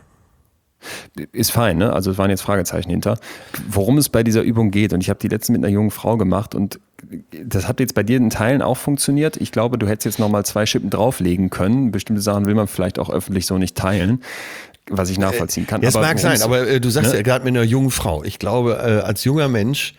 Ist fein, ne? Also es waren jetzt Fragezeichen hinter. Worum es bei dieser Übung geht, und ich habe die letzte mit einer jungen Frau gemacht und das hat jetzt bei dir in Teilen auch funktioniert. Ich glaube, du hättest jetzt nochmal zwei Schippen drauflegen können. Bestimmte Sachen will man vielleicht auch öffentlich so nicht teilen, was ich nachvollziehen kann. Ja, es Aber mag worum's- sein, aber äh, du sagst ne? ja gerade mit einer jungen Frau. Ich glaube, äh, als junger Mensch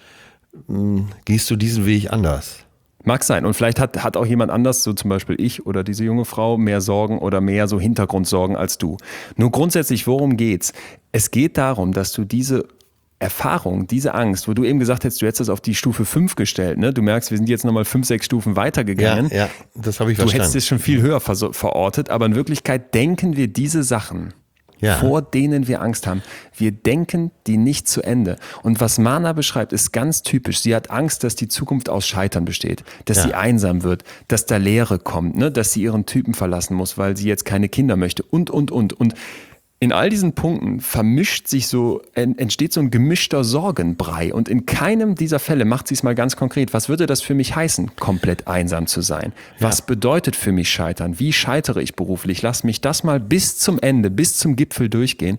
mh, gehst du diesen Weg anders. Mag sein. Und vielleicht hat, hat auch jemand anders, so zum Beispiel ich oder diese junge Frau, mehr Sorgen oder mehr so Hintergrundsorgen als du. Nur grundsätzlich, worum geht's? Es geht darum, dass du diese Erfahrung, diese Angst, wo du eben gesagt hättest, du hättest das auf die Stufe fünf gestellt, ne? Du merkst, wir sind jetzt nochmal fünf, sechs Stufen weitergegangen. ja, das habe ich Du verstanden. hättest es schon viel höher ver- verortet, aber in Wirklichkeit denken wir diese Sachen, Ja. vor denen wir Angst haben. Wir denken die nicht zu Ende. Und was Mana beschreibt, ist ganz typisch. Sie hat Angst, dass die Zukunft aus Scheitern besteht, dass Ja. sie einsam wird, dass da Leere kommt, ne? Dass sie ihren Typen verlassen muss, weil sie jetzt keine Kinder möchte und, und, und. Und in all diesen Punkten vermischt sich so, en- entsteht so ein gemischter Sorgenbrei. Und in keinem dieser Fälle macht sie es mal ganz konkret. Was würde das für mich heißen, komplett einsam zu sein? Was bedeutet für mich Scheitern? Wie scheitere ich beruflich? Lass mich das mal bis zum Ende, bis zum Gipfel durchgehen.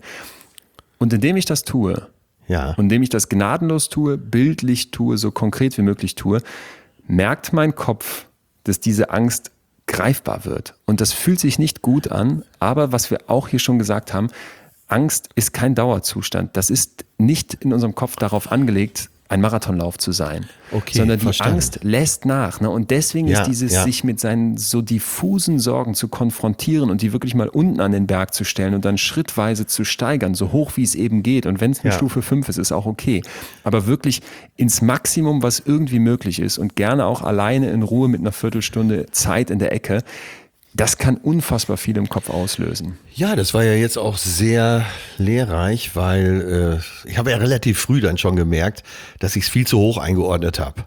Und indem ich das tue, Ja. und indem ich das gnadenlos tue, bildlich tue, so konkret wie möglich tue, merkt mein Kopf, dass diese Angst greifbar wird. Und das fühlt sich nicht gut an, aber was wir auch hier schon gesagt haben, Angst ist kein Dauerzustand. Das ist nicht in unserem Kopf darauf angelegt, ein Marathonlauf zu sein, Okay, sondern die verstanden. Angst lässt nach. Ne? Und deswegen Ja, ist dieses ja. sich mit seinen so diffusen Sorgen zu konfrontieren und die wirklich mal unten an den Berg zu stellen und dann schrittweise zu steigern, so hoch wie es eben geht. Und wenn es eine Ja. Stufe fünf ist, ist auch okay. Aber wirklich ins Maximum, was irgendwie möglich ist und gerne auch alleine in Ruhe mit einer Viertelstunde Zeit in der Ecke, das kann unfassbar viel im Kopf auslösen. Ja, das war ja jetzt auch sehr lehrreich, weil äh, ich habe ja relativ früh dann schon gemerkt, dass ich es viel zu hoch eingeordnet habe.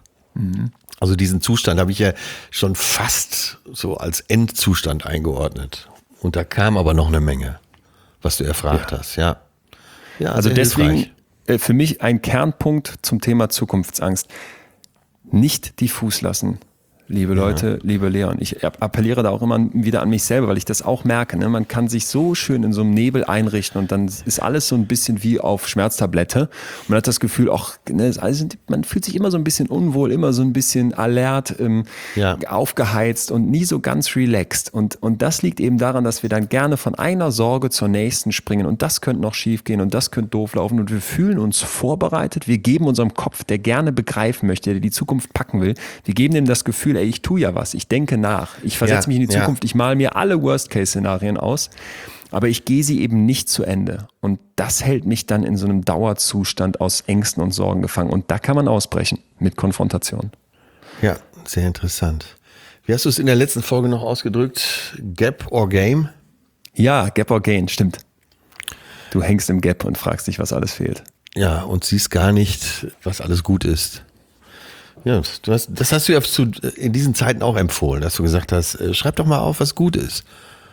Also diesen Zustand habe ich ja schon fast so als Endzustand eingeordnet. Und da kam aber noch eine Menge, was du erfragt Ja. hast. Ja, ja Also sehr deswegen hilfreich. äh, für mich ein Kernpunkt zum Thema Zukunftsangst. Nicht diffus lassen. liebe Leute, ja. liebe Leon, ich appelliere da auch immer wieder an mich selber, weil ich das auch merke. Ne? Man kann sich so schön in so einem Nebel einrichten und dann ist alles so ein bisschen wie auf Schmerztablette. Und man hat das Gefühl, auch, ne, also man fühlt sich immer so ein bisschen unwohl, immer so ein bisschen alert, ähm, ja. aufgeheizt und nie so ganz relaxed. Und, und das liegt eben daran, dass wir dann gerne von einer Sorge zur nächsten springen und das könnte noch schief gehen und das könnte doof laufen und wir fühlen uns vorbereitet. Wir geben unserem Kopf, der gerne begreifen möchte, der die Zukunft packen will, wir geben dem das Gefühl, ey, ich tue ja was, ich denke nach, ich versetze ja, mich in die Zukunft, ja. ich male mir alle Worst-Case-Szenarien aus, aber ich gehe sie eben nicht zu Ende. Und das hält mich dann in so einem Dauerzustand aus Ängsten und Sorgen gefangen. Und da kann man ausbrechen mit Konfrontation. Ja, sehr interessant. Wie hast du es in der letzten Folge noch ausgedrückt? Gap or Game? Ja, Gap or Gain, stimmt. Du hängst im Gap und fragst dich, was alles fehlt. Ja, und siehst gar nicht, was alles gut ist. Ja, du hast, das hast du ja zu, in diesen Zeiten auch empfohlen, dass du gesagt hast, äh, schreib doch mal auf, was gut ist.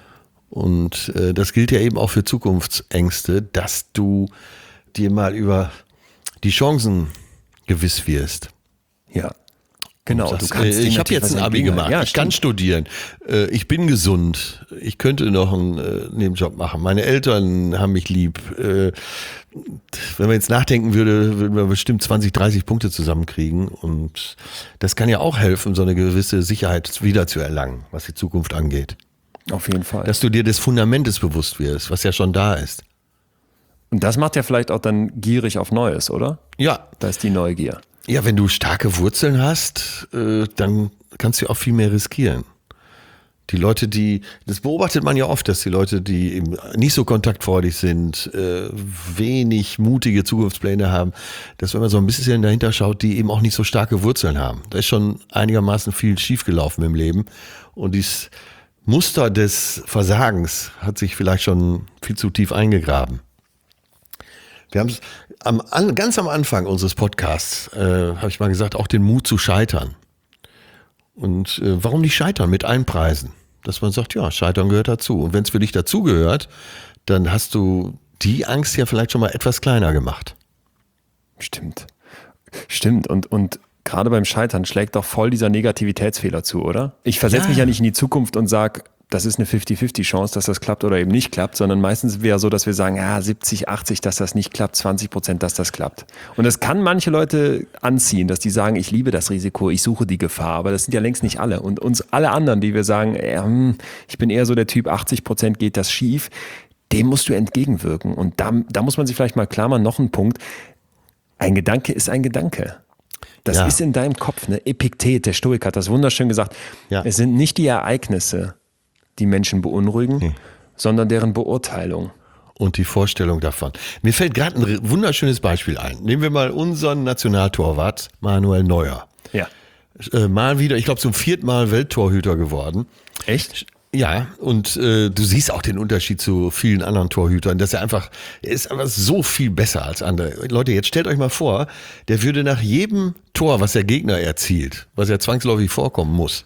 Und äh, das gilt ja eben auch für Zukunftsängste, dass du dir mal über die Chancen gewiss wirst. Ja, genau. Sagst, du kannst äh, ich habe jetzt ein Abi gemacht, ja, ich kann studieren, äh, ich bin gesund, ich könnte noch einen äh, Nebenjob machen, meine Eltern haben mich lieb. Äh, wenn man jetzt nachdenken würde, würden wir bestimmt zwanzig, dreißig Punkte zusammenkriegen und das kann ja auch helfen, so eine gewisse Sicherheit wieder zu erlangen, was die Zukunft angeht. Auf jeden Fall. Dass du dir des Fundamentes bewusst wirst, was ja schon da ist. Und das macht ja vielleicht auch dann gierig auf Neues, oder? Ja. Da ist die Neugier. Ja, wenn du starke Wurzeln hast, äh, dann kannst du auch viel mehr riskieren. Die Leute, die, das beobachtet man ja oft, dass die Leute, die eben nicht so kontaktfreudig sind, äh, wenig mutige Zukunftspläne haben, dass wenn man so ein bisschen dahinter schaut, die eben auch nicht so starke Wurzeln haben. Da ist schon einigermaßen viel schiefgelaufen im Leben und dieses Muster des Versagens hat sich vielleicht schon viel zu tief eingegraben. Wir haben es am, ganz am Anfang unseres Podcasts, äh, habe ich mal gesagt, auch den Mut zu scheitern. Und äh, warum nicht scheitern mit einpreisen? Dass man sagt, ja, Scheitern gehört dazu. Und wenn es für dich dazugehört, dann hast du die Angst ja vielleicht schon mal etwas kleiner gemacht. Stimmt. Stimmt. Und, und gerade beim Scheitern schlägt doch voll dieser Negativitätsfehler zu, oder? Ich versetze ja. mich ja nicht in die Zukunft und sage, das ist eine fünfzig fünfzig Chance, dass das klappt oder eben nicht klappt, sondern meistens wäre so, dass wir sagen, ja, siebzig, achtzig, dass das nicht klappt, zwanzig Prozent, dass das klappt. Und das kann manche Leute anziehen, dass die sagen, ich liebe das Risiko, ich suche die Gefahr, aber das sind ja längst nicht alle. Und uns alle anderen, die wir sagen, äh, ich bin eher so der Typ, achtzig Prozent geht das schief, dem musst du entgegenwirken. Und da, da muss man sich vielleicht mal klar machen, noch ein Punkt, ein Gedanke ist ein Gedanke. Das ja. ist in deinem Kopf, ne? Epiktet, der Stoiker hat das wunderschön gesagt. Ja. Es sind nicht die Ereignisse, die Menschen beunruhigen, hm. sondern deren Beurteilung. Und die Vorstellung davon. Mir fällt gerade ein wunderschönes Beispiel ein. Nehmen wir mal unseren Nationaltorwart Manuel Neuer. Ja. Äh, mal wieder, ich glaube zum vierten Mal Welttorhüter geworden. Echt? Ja, und äh, du siehst auch den Unterschied zu vielen anderen Torhütern, dass er einfach, er ist einfach so viel besser als andere. Leute, jetzt stellt euch mal vor, der würde nach jedem Tor, was der Gegner erzielt, was ja zwangsläufig vorkommen muss,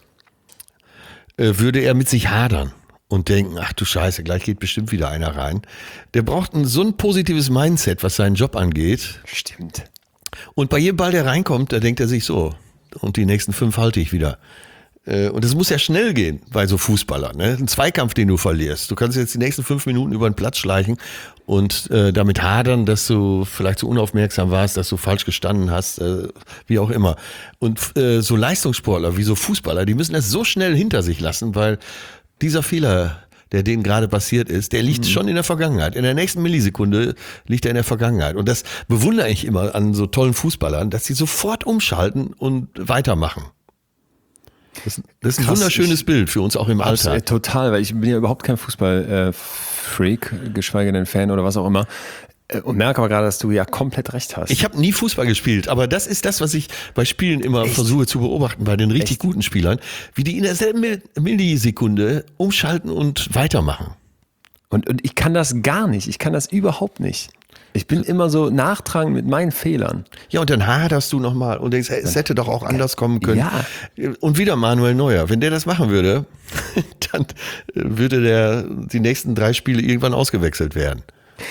äh, würde er mit sich hadern und denken, ach du Scheiße, gleich geht bestimmt wieder einer rein. Der braucht ein, so ein positives Mindset, was seinen Job angeht. Stimmt. Und bei jedem Ball, der reinkommt, da denkt er sich so, und die nächsten fünf halte ich wieder. Und es muss ja schnell gehen bei so Fußballern. Ne? Ein Zweikampf, den du verlierst. Du kannst jetzt die nächsten fünf Minuten über den Platz schleichen und äh, damit hadern, dass du vielleicht so unaufmerksam warst, dass du falsch gestanden hast, äh, wie auch immer. Und äh, so Leistungssportler wie so Fußballer, die müssen das so schnell hinter sich lassen, weil dieser Fehler, der denen gerade passiert ist, der liegt mhm. schon in der Vergangenheit. In der nächsten Millisekunde liegt er in der Vergangenheit. Und das bewundere ich immer an so tollen Fußballern, dass sie sofort umschalten und weitermachen. Das, das ist ein Krass, wunderschönes ich, Bild für uns auch im Alltag. Äh, total, weil ich bin ja überhaupt kein Fußball-Freak, äh, geschweige denn Fan oder was auch immer. Äh, und merke aber gerade, dass du ja komplett recht hast. Ich habe nie Fußball gespielt, aber das ist das, was ich bei Spielen immer Echt? versuche zu beobachten, bei den richtig Echt? guten Spielern, wie die in derselben Millisekunde umschalten und weitermachen. Und, und ich kann das gar nicht, ich kann das überhaupt nicht. Ich bin immer so nachtragend mit meinen Fehlern. Ja, und dann haderst du nochmal und denkst, hey, es hätte doch auch anders kommen können. Ja. Und wieder Manuel Neuer. Wenn der das machen würde, dann würde der die nächsten drei Spiele irgendwann ausgewechselt werden.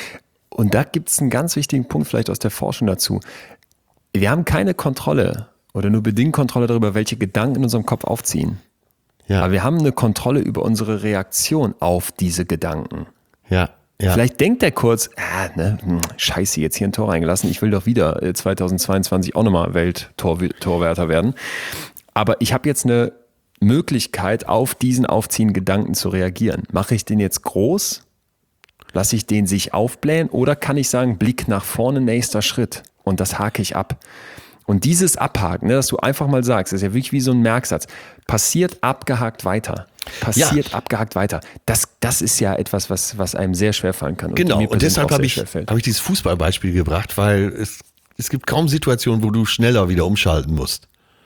Und da gibt es einen ganz wichtigen Punkt vielleicht aus der Forschung dazu. Wir haben keine Kontrolle oder nur bedingt Kontrolle darüber, welche Gedanken in unserem Kopf aufziehen. Ja. Aber wir haben eine Kontrolle über unsere Reaktion auf diese Gedanken. Ja. Ja. Vielleicht denkt er kurz, ah, ne, hm, scheiße, jetzt hier ein Tor reingelassen, ich will doch wieder äh, zweitausendzweiundzwanzig auch nochmal Welttorwärter werden. Aber ich habe jetzt eine Möglichkeit, auf diesen aufziehenden Gedanken zu reagieren. Mache ich den jetzt groß? Lasse ich den sich aufblähen? Oder kann ich sagen, Blick nach vorne, nächster Schritt? Und das hake ich ab. Und dieses Abhaken, ne, dass du einfach mal sagst, das ist ja wirklich wie so ein Merksatz, passiert, abgehakt, weiter. Passiert, ja. abgehakt, weiter. Das, das ist ja etwas, was, was einem sehr schwer fallen kann. Und genau, mir und deshalb habe ich, hab hab ich dieses Fußballbeispiel gebracht, weil es, es gibt kaum Situationen, wo du schneller wieder umschalten musst.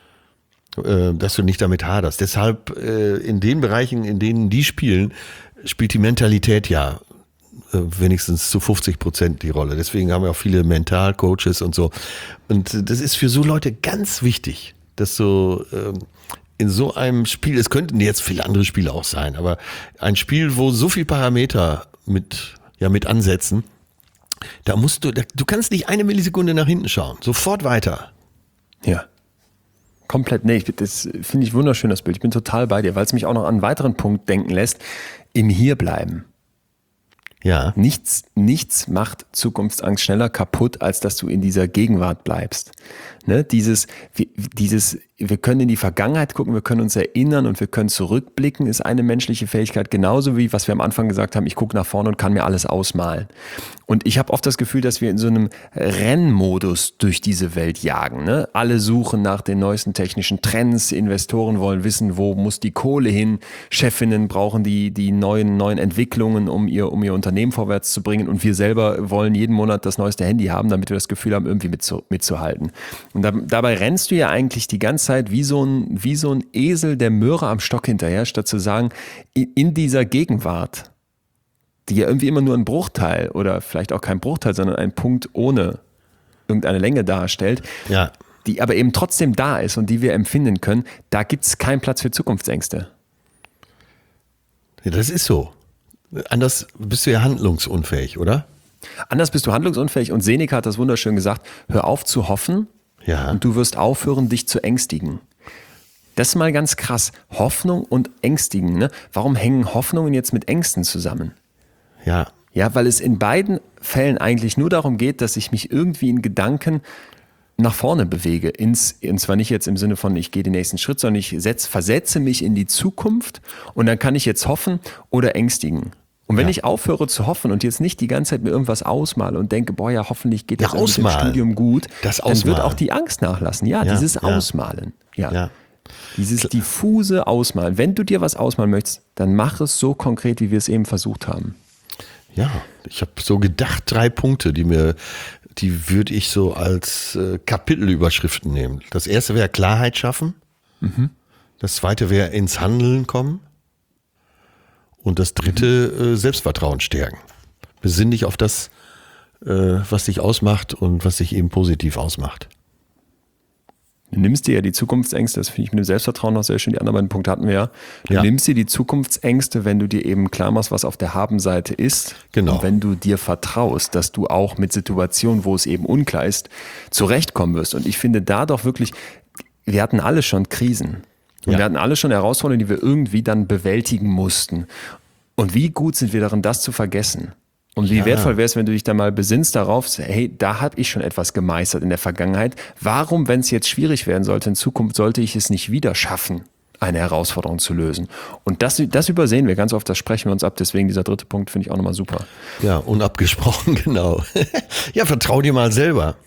Äh, dass du nicht damit haderst. Deshalb äh, in den Bereichen, in denen die spielen, spielt die Mentalität ja äh, wenigstens zu fünfzig Prozent die Rolle. Deswegen haben wir auch viele Mentalcoaches und so. Und das ist für so Leute ganz wichtig, dass so äh, in so einem Spiel, es könnten jetzt viele andere Spiele auch sein, aber ein Spiel, wo so viele Parameter mit, ja, mit ansetzen, da musst du, da, du kannst nicht eine Millisekunde nach hinten schauen. Sofort weiter. Ja. Komplett, nee, ich, das finde ich wunderschön, das Bild. Ich bin total bei dir, weil es mich auch noch an einen weiteren Punkt denken lässt. Im Hierbleiben. Ja. Nichts, nichts macht Zukunftsangst schneller kaputt, als dass du in dieser Gegenwart bleibst. Ne? Dieses, dieses, wir können in die Vergangenheit gucken, wir können uns erinnern und wir können zurückblicken, ist eine menschliche Fähigkeit, genauso wie, was wir am Anfang gesagt haben, ich gucke nach vorne und kann mir alles ausmalen. Und ich habe oft das Gefühl, dass wir in so einem Rennmodus durch diese Welt jagen. Ne? Alle suchen nach den neuesten technischen Trends, Investoren wollen wissen, wo muss die Kohle hin, Chefinnen brauchen die, die neuen, neuen Entwicklungen, um ihr, um ihr Unternehmen vorwärts zu bringen, und wir selber wollen jeden Monat das neueste Handy haben, damit wir das Gefühl haben, irgendwie mitzu, mitzuhalten. Und da, dabei rennst du ja eigentlich die ganze Zeit wie so ein, wie so ein Esel der Möhre am Stock hinterher, statt zu sagen, in, in dieser Gegenwart, die ja irgendwie immer nur ein Bruchteil oder vielleicht auch kein Bruchteil, sondern ein Punkt ohne irgendeine Länge darstellt, ja. die aber eben trotzdem da ist und die wir empfinden können, da gibt es keinen Platz für Zukunftsängste. Ja, das ist so. Anders bist du ja handlungsunfähig, oder? Anders bist du handlungsunfähig, und Seneca hat das wunderschön gesagt, hör auf zu hoffen, ja. und du wirst aufhören, dich zu ängstigen. Das ist mal ganz krass. Hoffnung und Ängstigen. Ne? Warum hängen Hoffnungen jetzt mit Ängsten zusammen? Ja. Ja, weil es in beiden Fällen eigentlich nur darum geht, dass ich mich irgendwie in Gedanken nach vorne bewege. Ins, und zwar nicht jetzt im Sinne von, ich gehe den nächsten Schritt, sondern ich setz, versetze mich in die Zukunft, und dann kann ich jetzt hoffen oder ängstigen. Und wenn ja. ich aufhöre zu hoffen und jetzt nicht die ganze Zeit mir irgendwas ausmale und denke, boah, ja, hoffentlich geht das ja, mit dem Studium gut, das dann wird auch die Angst nachlassen. Ja, ja dieses ja. Ausmalen. Ja. ja. Dieses diffuse Ausmalen. Wenn du dir was ausmalen möchtest, dann mach es so konkret, wie wir es eben versucht haben. Ja, ich habe so gedacht, drei Punkte, die mir, die würde ich so als äh, Kapitelüberschriften nehmen. Das erste wäre Klarheit schaffen. Mhm. Das zweite wäre ins Handeln kommen. Und das dritte, mhm. äh, Selbstvertrauen stärken. Besinn dich auf das, äh, was dich ausmacht und was dich eben positiv ausmacht. Du nimmst dir ja die Zukunftsängste, das finde ich mit dem Selbstvertrauen noch sehr schön, die anderen beiden Punkte hatten wir ja. Du ja. nimmst dir die Zukunftsängste, wenn du dir eben klar machst, was auf der Habenseite ist. Genau. Und wenn du dir vertraust, dass du auch mit Situationen, wo es eben unklar ist, zurechtkommen wirst. Und ich finde da doch wirklich, wir hatten alle schon Krisen. Und ja. wir hatten alle schon Herausforderungen, die wir irgendwie dann bewältigen mussten. Und wie gut sind wir darin, das zu vergessen? Und wie ja. wertvoll wäre es, wenn du dich da mal besinnst darauf, hey, da habe ich schon etwas gemeistert in der Vergangenheit. Warum, wenn es jetzt schwierig werden sollte in Zukunft, sollte ich es nicht wieder schaffen, eine Herausforderung zu lösen? Und das, das übersehen wir ganz oft, das sprechen wir uns ab. Deswegen dieser dritte Punkt finde ich auch nochmal super. Ja, unabgesprochen, genau. Ja, vertrau dir mal selber.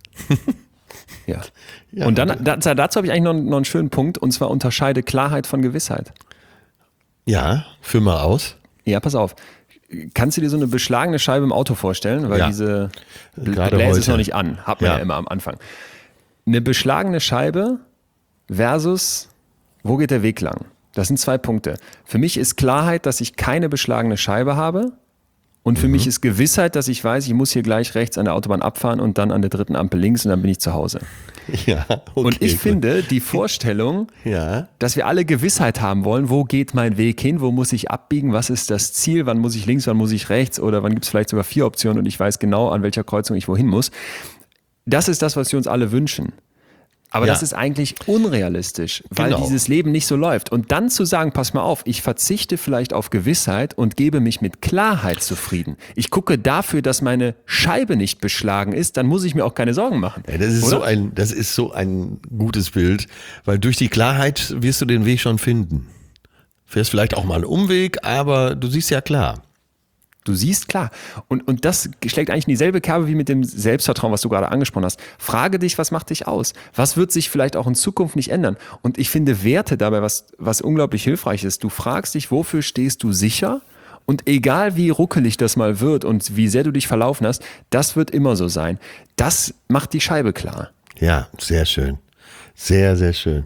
Ja. ja. Und dann dazu, dazu habe ich eigentlich noch, noch einen schönen Punkt, und zwar unterscheide Klarheit von Gewissheit. Ja, führ mal aus. Ja, pass auf. Kannst du dir so eine beschlagene Scheibe im Auto vorstellen? Weil ja. diese Gerade Bläse heute. ist noch nicht an. Hat man ja. ja immer am Anfang. Eine beschlagene Scheibe versus, wo geht der Weg lang? Das sind zwei Punkte. Für mich ist Klarheit, dass ich keine beschlagene Scheibe habe. Und für mhm. mich ist Gewissheit, dass ich weiß, ich muss hier gleich rechts an der Autobahn abfahren und dann an der dritten Ampel links, und dann bin ich zu Hause. Ja, okay, und ich gut. finde die Vorstellung, ja. dass wir alle Gewissheit haben wollen, wo geht mein Weg hin, wo muss ich abbiegen, was ist das Ziel, wann muss ich links, wann muss ich rechts, oder wann gibt es vielleicht sogar vier Optionen und ich weiß genau, an welcher Kreuzung ich wohin muss. Das ist das, was wir uns alle wünschen. Aber Ja. das ist eigentlich unrealistisch, weil Genau. dieses Leben nicht so läuft. Und dann zu sagen, pass mal auf, ich verzichte vielleicht auf Gewissheit und gebe mich mit Klarheit zufrieden. Ich gucke dafür, dass meine Scheibe nicht beschlagen ist, dann muss ich mir auch keine Sorgen machen. Ja, das ist Oder? so ein, das ist so ein gutes Bild, weil durch die Klarheit wirst du den Weg schon finden. Fährst vielleicht auch mal einen Umweg, aber du siehst ja klar. Du siehst klar. Und, und das schlägt eigentlich in dieselbe Kerbe wie mit dem Selbstvertrauen, was du gerade angesprochen hast. Frage dich, was macht dich aus? Was wird sich vielleicht auch in Zukunft nicht ändern? Und ich finde Werte dabei, was, was unglaublich hilfreich ist. Du fragst dich, wofür stehst du sicher? Und egal wie ruckelig das mal wird und wie sehr du dich verlaufen hast, das wird immer so sein. Das macht die Scheibe klar. Ja, sehr schön. Sehr, sehr schön.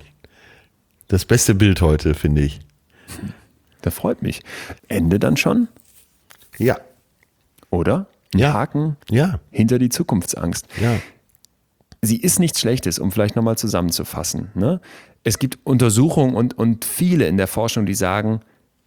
Das beste Bild heute, finde ich. Das freut mich. Ende dann schon? Ja. Oder? Ein Ja. Haken Ja. hinter die Zukunftsangst. Ja. Sie ist nichts Schlechtes, um vielleicht nochmal zusammenzufassen. Ne? Es gibt Untersuchungen und, und viele in der Forschung, die sagen,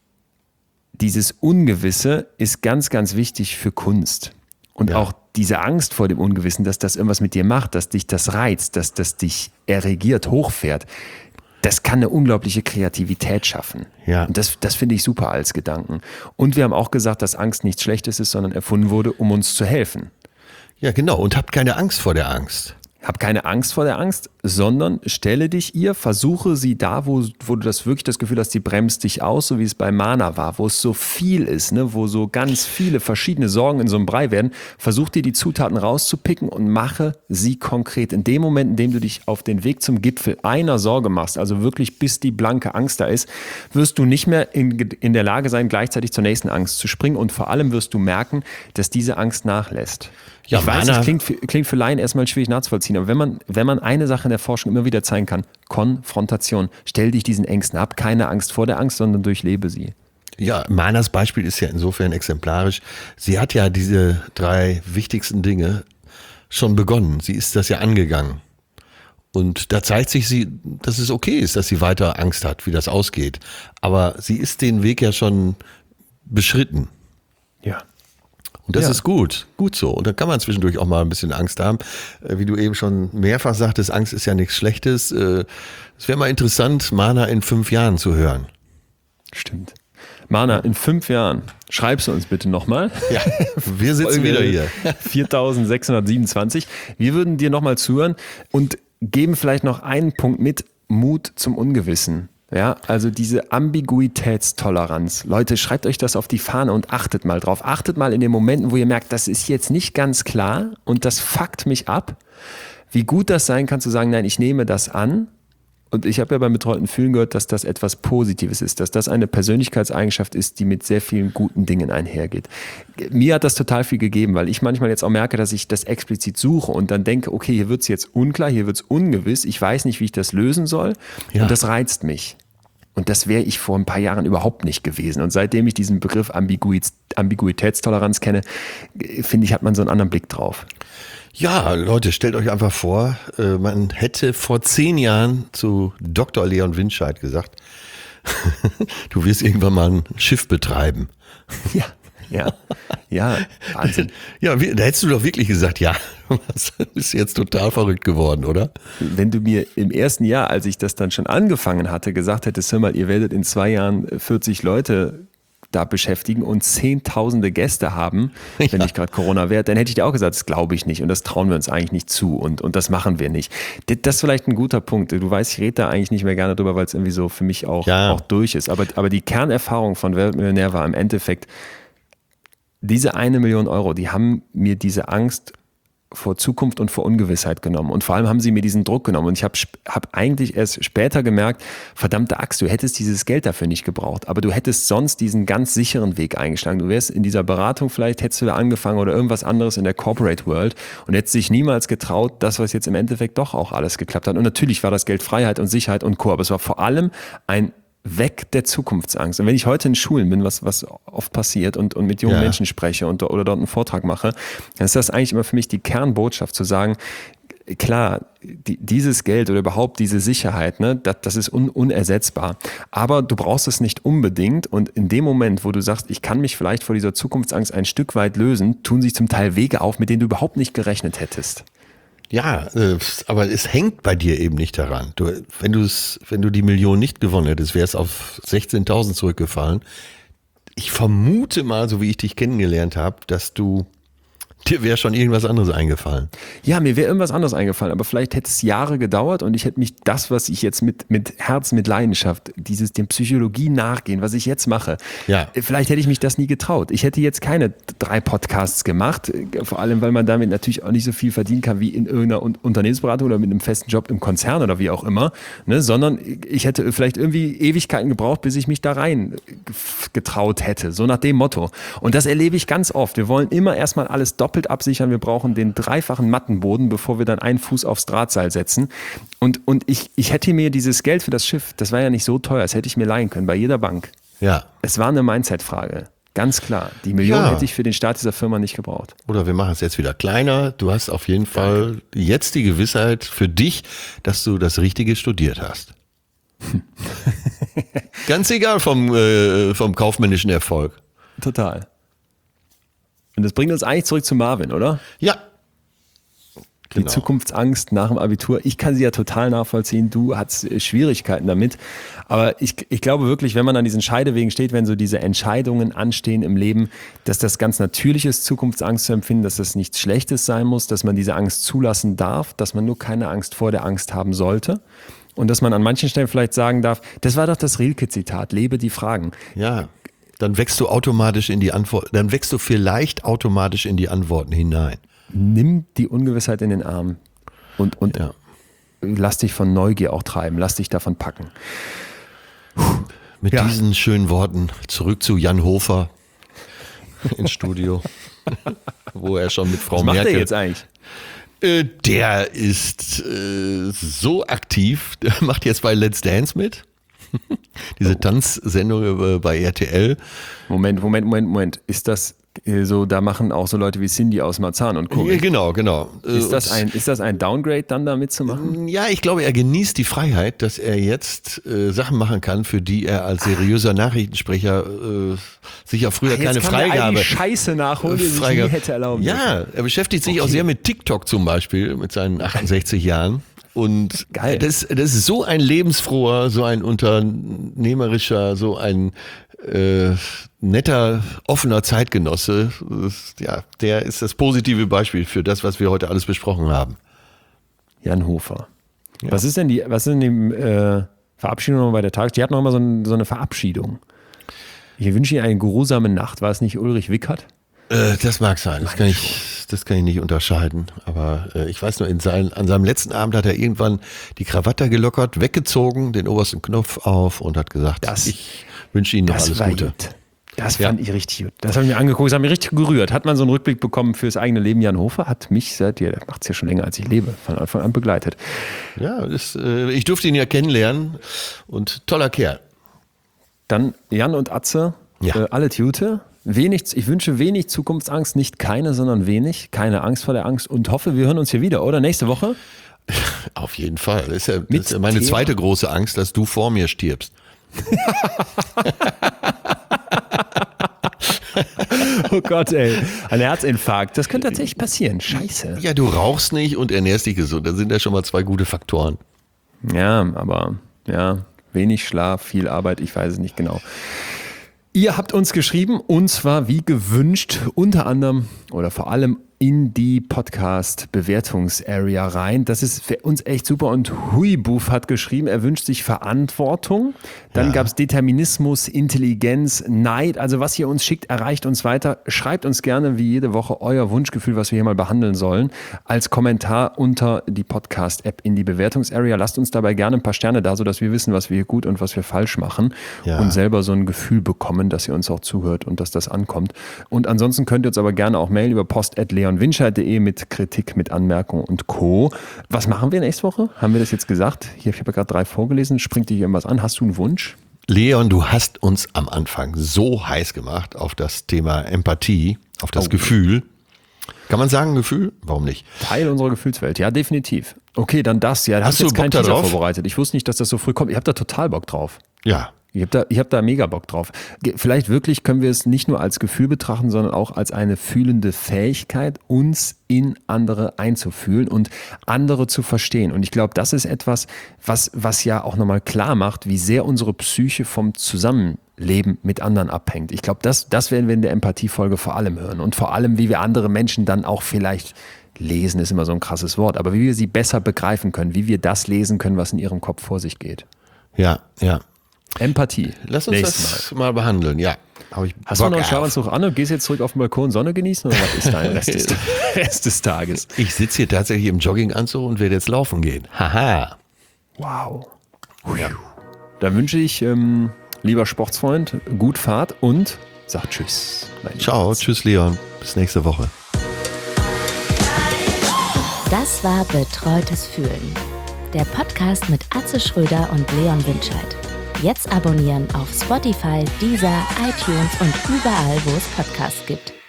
dieses Ungewisse ist ganz, ganz wichtig für Kunst. Und Ja. auch diese Angst vor dem Ungewissen, dass das irgendwas mit dir macht, dass dich das reizt, dass das dich erregiert, hochfährt, das kann eine unglaubliche Kreativität schaffen. Ja. Und das, das finde ich super als Gedanken. Und wir haben auch gesagt, dass Angst nichts Schlechtes ist, sondern erfunden wurde, um uns zu helfen. Ja, genau. Und habt keine Angst vor der Angst. Hab keine Angst vor der Angst, sondern stelle dich ihr, versuche sie da, wo, wo du das wirklich das Gefühl hast, die bremst dich aus, so wie es bei Mana war, wo es so viel ist, ne, wo so ganz viele verschiedene Sorgen in so einem Brei werden. Versuch dir die Zutaten rauszupicken und mache sie konkret. In dem Moment, in dem du dich auf den Weg zum Gipfel einer Sorge machst, also wirklich bis die blanke Angst da ist, wirst du nicht mehr in, in der Lage sein, gleichzeitig zur nächsten Angst zu springen, und vor allem wirst du merken, dass diese Angst nachlässt. Ja, ich weiß, Mana- das klingt für, klingt für Laien erstmal schwierig nachzuvollziehen, aber wenn man, wenn man eine Sache in der Forschung immer wieder zeigen kann, Konfrontation, stell dich diesen Ängsten ab, keine Angst vor der Angst, sondern durchlebe sie. Ja, Manas Beispiel ist ja insofern exemplarisch. Sie hat ja diese drei wichtigsten Dinge schon begonnen. Sie ist das ja angegangen. Und da zeigt sich sie, dass es okay ist, dass sie weiter Angst hat, wie das ausgeht. Aber sie ist den Weg ja schon beschritten. Ja. Und das Ja. ist gut, gut so. Und da kann man zwischendurch auch mal ein bisschen Angst haben. Äh, Wie du eben schon mehrfach sagtest, Angst ist ja nichts Schlechtes. Äh, Es wäre mal interessant, Mana in fünf Jahren zu hören. Stimmt. Mana, in fünf Jahren, schreibst du uns bitte nochmal. Ja, wir sitzen wieder hier. viertausendsechshundertsiebenundzwanzig. Wir würden dir nochmal zuhören und geben vielleicht noch einen Punkt mit: Mut zum Ungewissen. Ja, also diese Ambiguitätstoleranz. Leute, schreibt euch das auf die Fahne und achtet mal drauf. Achtet mal in den Momenten, wo ihr merkt, das ist jetzt nicht ganz klar und das fuckt mich ab. Wie gut das sein kann, zu sagen, nein, ich nehme das an. Und ich habe ja beim betreuten Fühlen gehört, dass das etwas Positives ist, dass das eine Persönlichkeitseigenschaft ist, die mit sehr vielen guten Dingen einhergeht. Mir hat das total viel gegeben, weil ich manchmal jetzt auch merke, dass ich das explizit suche und dann denke, okay, hier wird es jetzt unklar, hier wird es ungewiss, ich weiß nicht, wie ich das lösen soll, Ja. und das reizt mich. Und das wäre ich vor ein paar Jahren überhaupt nicht gewesen. Und seitdem ich diesen Begriff Ambiguitäts- Ambiguitätstoleranz kenne, finde ich, hat man so einen anderen Blick drauf. Ja, Leute, stellt euch einfach vor, äh, man hätte vor zehn Jahren zu Doktor Leon Winscheid gesagt, du wirst irgendwann mal ein Schiff betreiben. Ja, ja, ja, Wahnsinn. Ja, wie- da hättest du doch wirklich gesagt, ja, du bist jetzt total verrückt geworden, oder? Wenn du mir im ersten Jahr, als ich das dann schon angefangen hatte, gesagt hättest, hör mal, ihr werdet in zwei Jahren vierzig Leute da beschäftigen und zehntausende Gäste haben, wenn Ja. nicht gerade Corona wäre, dann hätte ich dir auch gesagt, das glaube ich nicht und das trauen wir uns eigentlich nicht zu und, und das machen wir nicht. Das das ist vielleicht ein guter Punkt. Du weißt, ich rede da eigentlich nicht mehr gerne drüber, weil es irgendwie so für mich auch, Ja. auch durch ist. Aber, aber die Kernerfahrung von Weltmillionär war im Endeffekt, diese eine Million Euro, die haben mir diese Angst vor Zukunft und vor Ungewissheit genommen. Und vor allem haben sie mir diesen Druck genommen. Und ich habe hab eigentlich erst später gemerkt, verdammte Axt, du hättest dieses Geld dafür nicht gebraucht. Aber du hättest sonst diesen ganz sicheren Weg eingeschlagen. Du wärst in dieser Beratung, vielleicht hättest du da angefangen oder irgendwas anderes in der Corporate World und hättest dich niemals getraut, das, was jetzt im Endeffekt doch auch alles geklappt hat. Und natürlich war das Geld Freiheit und Sicherheit und Co. Aber es war vor allem ein Weg der Zukunftsangst. Und wenn ich heute in Schulen bin, was, was oft passiert und, und mit jungen Ja. Menschen spreche und, oder dort einen Vortrag mache, dann ist das eigentlich immer für mich die Kernbotschaft zu sagen, klar, die, dieses Geld oder überhaupt diese Sicherheit, ne, das, das ist un, unersetzbar. Aber du brauchst es nicht unbedingt und in dem Moment, wo du sagst, ich kann mich vielleicht vor dieser Zukunftsangst ein Stück weit lösen, tun sich zum Teil Wege auf, mit denen du überhaupt nicht gerechnet hättest. Ja, äh, aber es hängt bei dir eben nicht daran. Du, wenn du es, wenn du die Million nicht gewonnen hättest, wäre es auf sechzehntausend zurückgefallen. Ich vermute mal, so wie ich dich kennengelernt habe, dass du dir wäre schon irgendwas anderes eingefallen. Ja, mir wäre irgendwas anderes eingefallen, aber vielleicht hätte es Jahre gedauert und ich hätte mich das, was ich jetzt mit, mit Herz, mit Leidenschaft, dieses dem Psychologie nachgehen, was ich jetzt mache, ja. vielleicht hätte ich mich das nie getraut. Ich hätte jetzt keine drei Podcasts gemacht, vor allem, weil man damit natürlich auch nicht so viel verdienen kann wie in irgendeiner Unternehmensberatung oder mit einem festen Job im Konzern oder wie auch immer, ne, sondern ich hätte vielleicht irgendwie Ewigkeiten gebraucht, bis ich mich da rein getraut hätte, so nach dem Motto. Und das erlebe ich ganz oft. Wir wollen immer erstmal alles doppelt absichern. Wir brauchen den dreifachen Mattenboden, bevor wir dann einen Fuß aufs Drahtseil setzen. Und, und ich, ich hätte mir dieses Geld für das Schiff, das war ja nicht so teuer, das hätte ich mir leihen können bei jeder Bank. Ja. Es war eine Mindset-Frage. Ganz klar. Die Million ja. hätte ich für den Start dieser Firma nicht gebraucht. Oder wir machen es jetzt wieder kleiner. Du hast auf jeden Fall Danke. jetzt die Gewissheit für dich, dass du das Richtige studiert hast. Ganz egal vom, äh, vom kaufmännischen Erfolg. Total. Und das bringt uns eigentlich zurück zu Marvin, oder? Ja. Genau. Die Zukunftsangst nach dem Abitur. Ich kann sie ja total nachvollziehen. Du hast Schwierigkeiten damit. Aber ich, ich glaube wirklich, wenn man an diesen Scheidewegen steht, wenn so diese Entscheidungen anstehen im Leben, dass das ganz natürlich ist, Zukunftsangst zu empfinden, dass das nichts Schlechtes sein muss, dass man diese Angst zulassen darf, dass man nur keine Angst vor der Angst haben sollte. Und dass man an manchen Stellen vielleicht sagen darf, das war doch das Rilke-Zitat, lebe die Fragen. Ja. Dann wächst du automatisch in die Antwort, dann wächst du vielleicht automatisch in die Antworten hinein. Nimm die Ungewissheit in den Arm und, und ja. lass dich von Neugier auch treiben, lass dich davon packen. Mit ja. diesen schönen Worten zurück zu Jan Hofer ins Studio, wo er schon mit Frau Was macht Merkel... der jetzt eigentlich? Äh, der ist äh, so aktiv, der macht jetzt bei Let's Dance mit. Diese oh. Tanzsendung bei R T L. Moment, Moment, Moment, Moment. Ist das so, da machen auch so Leute wie Cindy aus Marzahn und Co. Ja, genau, genau. Ist das, ein, ist das ein Downgrade dann da mitzumachen? Ja, ich glaube, er genießt die Freiheit, dass er jetzt äh, Sachen machen kann, für die er als seriöser Nachrichtensprecher äh, sich auch früher Ach, keine kann Freigabe... Jetzt Scheiße nachholen, die sich nie hätte erlauben Ja, dürfen. Er beschäftigt sich okay. auch sehr mit TikTok zum Beispiel, mit seinen achtundsechzig Jahren. Und Geil. Das, das ist so ein lebensfroher, so ein unternehmerischer, so ein äh, netter, offener Zeitgenosse. Das, ja, der ist das positive Beispiel für das, was wir heute alles besprochen haben. Jan Hofer. Ja. Was ist denn die, was ist denn die äh, Verabschiedung bei der Tages? Die hat noch immer so, ein, so eine Verabschiedung. Ich wünsche Ihnen eine geruhsame Nacht. War es nicht Ulrich Wickert? Äh, das mag sein, das kann, ich, das kann ich nicht unterscheiden. Aber äh, ich weiß nur, in sein, an seinem letzten Abend hat er irgendwann die Krawatte gelockert, weggezogen, den obersten Knopf auf und hat gesagt, das, ich wünsche Ihnen noch alles Gute. Gut. Das fand ja. ich richtig gut. Das habe ich mir angeguckt, das hat mich richtig gerührt. Hat man so einen Rückblick bekommen fürs eigene Leben? Jan Hofer hat mich seit, der macht es ja schon länger, als ich lebe, von Anfang an begleitet. Ja, das, äh, ich durfte ihn ja kennenlernen und toller Kerl. Dann Jan und Atze, ja. äh, alle Tute. Wenig, ich wünsche wenig Zukunftsangst, nicht keine, sondern wenig. Keine Angst vor der Angst und hoffe, wir hören uns hier wieder, oder? Nächste Woche? Auf jeden Fall. Das ist ja, das ist ja meine Thema. zweite große Angst, dass du vor mir stirbst. Oh Gott, ey. Ein Herzinfarkt. Das könnte tatsächlich passieren. Scheiße. Ja, du rauchst nicht und ernährst dich gesund. Das sind ja schon mal zwei gute Faktoren. Ja, aber ja, wenig Schlaf, viel Arbeit, ich weiß es nicht genau. Ihr habt uns geschrieben, und zwar wie gewünscht, unter anderem oder vor allem in die Podcast-Bewertungs-Area rein. Das ist für uns echt super. Und Huibuff hat geschrieben, er wünscht sich Verantwortung. Dann ja. gab es Determinismus, Intelligenz, Neid. Also was ihr uns schickt, erreicht uns weiter. Schreibt uns gerne wie jede Woche euer Wunschgefühl, was wir hier mal behandeln sollen, als Kommentar unter die Podcast-App in die Bewertungs-Area. Lasst uns dabei gerne ein paar Sterne da, sodass wir wissen, was wir hier gut und was wir falsch machen ja. und selber so ein Gefühl bekommen, dass ihr uns auch zuhört und dass das ankommt. Und ansonsten könnt ihr uns aber gerne auch mailen über post at leon winscheid punkt de mit Kritik, mit Anmerkungen und Co. Was machen wir nächste Woche? Haben wir das jetzt gesagt? Hier, ich habe ja gerade drei vorgelesen. Springt dir irgendwas an? Hast du einen Wunsch? Leon, du hast uns am Anfang so heiß gemacht auf das Thema Empathie, auf das oh. Gefühl. Kann man sagen Gefühl? Warum nicht? Teil unserer Gefühlswelt, ja, definitiv. Okay, dann das. Ja, da hast du jetzt keinen Teaser vorbereitet. Ich wusste nicht, dass das so früh kommt. Ich habe da total Bock drauf. Ja, Ich habe da, ich hab da mega Bock drauf. Ge- Vielleicht wirklich können wir es nicht nur als Gefühl betrachten, sondern auch als eine fühlende Fähigkeit, uns in andere einzufühlen und andere zu verstehen. Und ich glaube, das ist etwas, was, was ja auch nochmal klar macht, wie sehr unsere Psyche vom Zusammenleben mit anderen abhängt. Ich glaube, das, das werden wir in der Empathiefolge vor allem hören. Und vor allem, wie wir andere Menschen dann auch vielleicht lesen, ist immer so ein krasses Wort, aber wie wir sie besser begreifen können, wie wir das lesen können, was in ihrem Kopf vor sich geht. Ja, ja. Empathie. Lass uns Nächstes das mal. mal behandeln, ja. Hab ich Hast du Bock noch einen auf. Schlafanzug an und gehst jetzt zurück auf den Balkon Sonne genießen oder was ist dein Rest des, Rest des Tages? Ich sitze hier tatsächlich im Jogginganzug und werde jetzt laufen gehen. Haha. Wow. Ja. Dann wünsche ich, ähm, lieber Sportsfreund, gut Fahrt und sag Tschüss. Mein Ciao, Lieber. tschüss Leon. Bis nächste Woche. Das war Betreutes Fühlen. Der Podcast mit Atze Schröder und Leon Winscheid. Jetzt abonnieren auf Spotify, Deezer, iTunes und überall, wo es Podcasts gibt.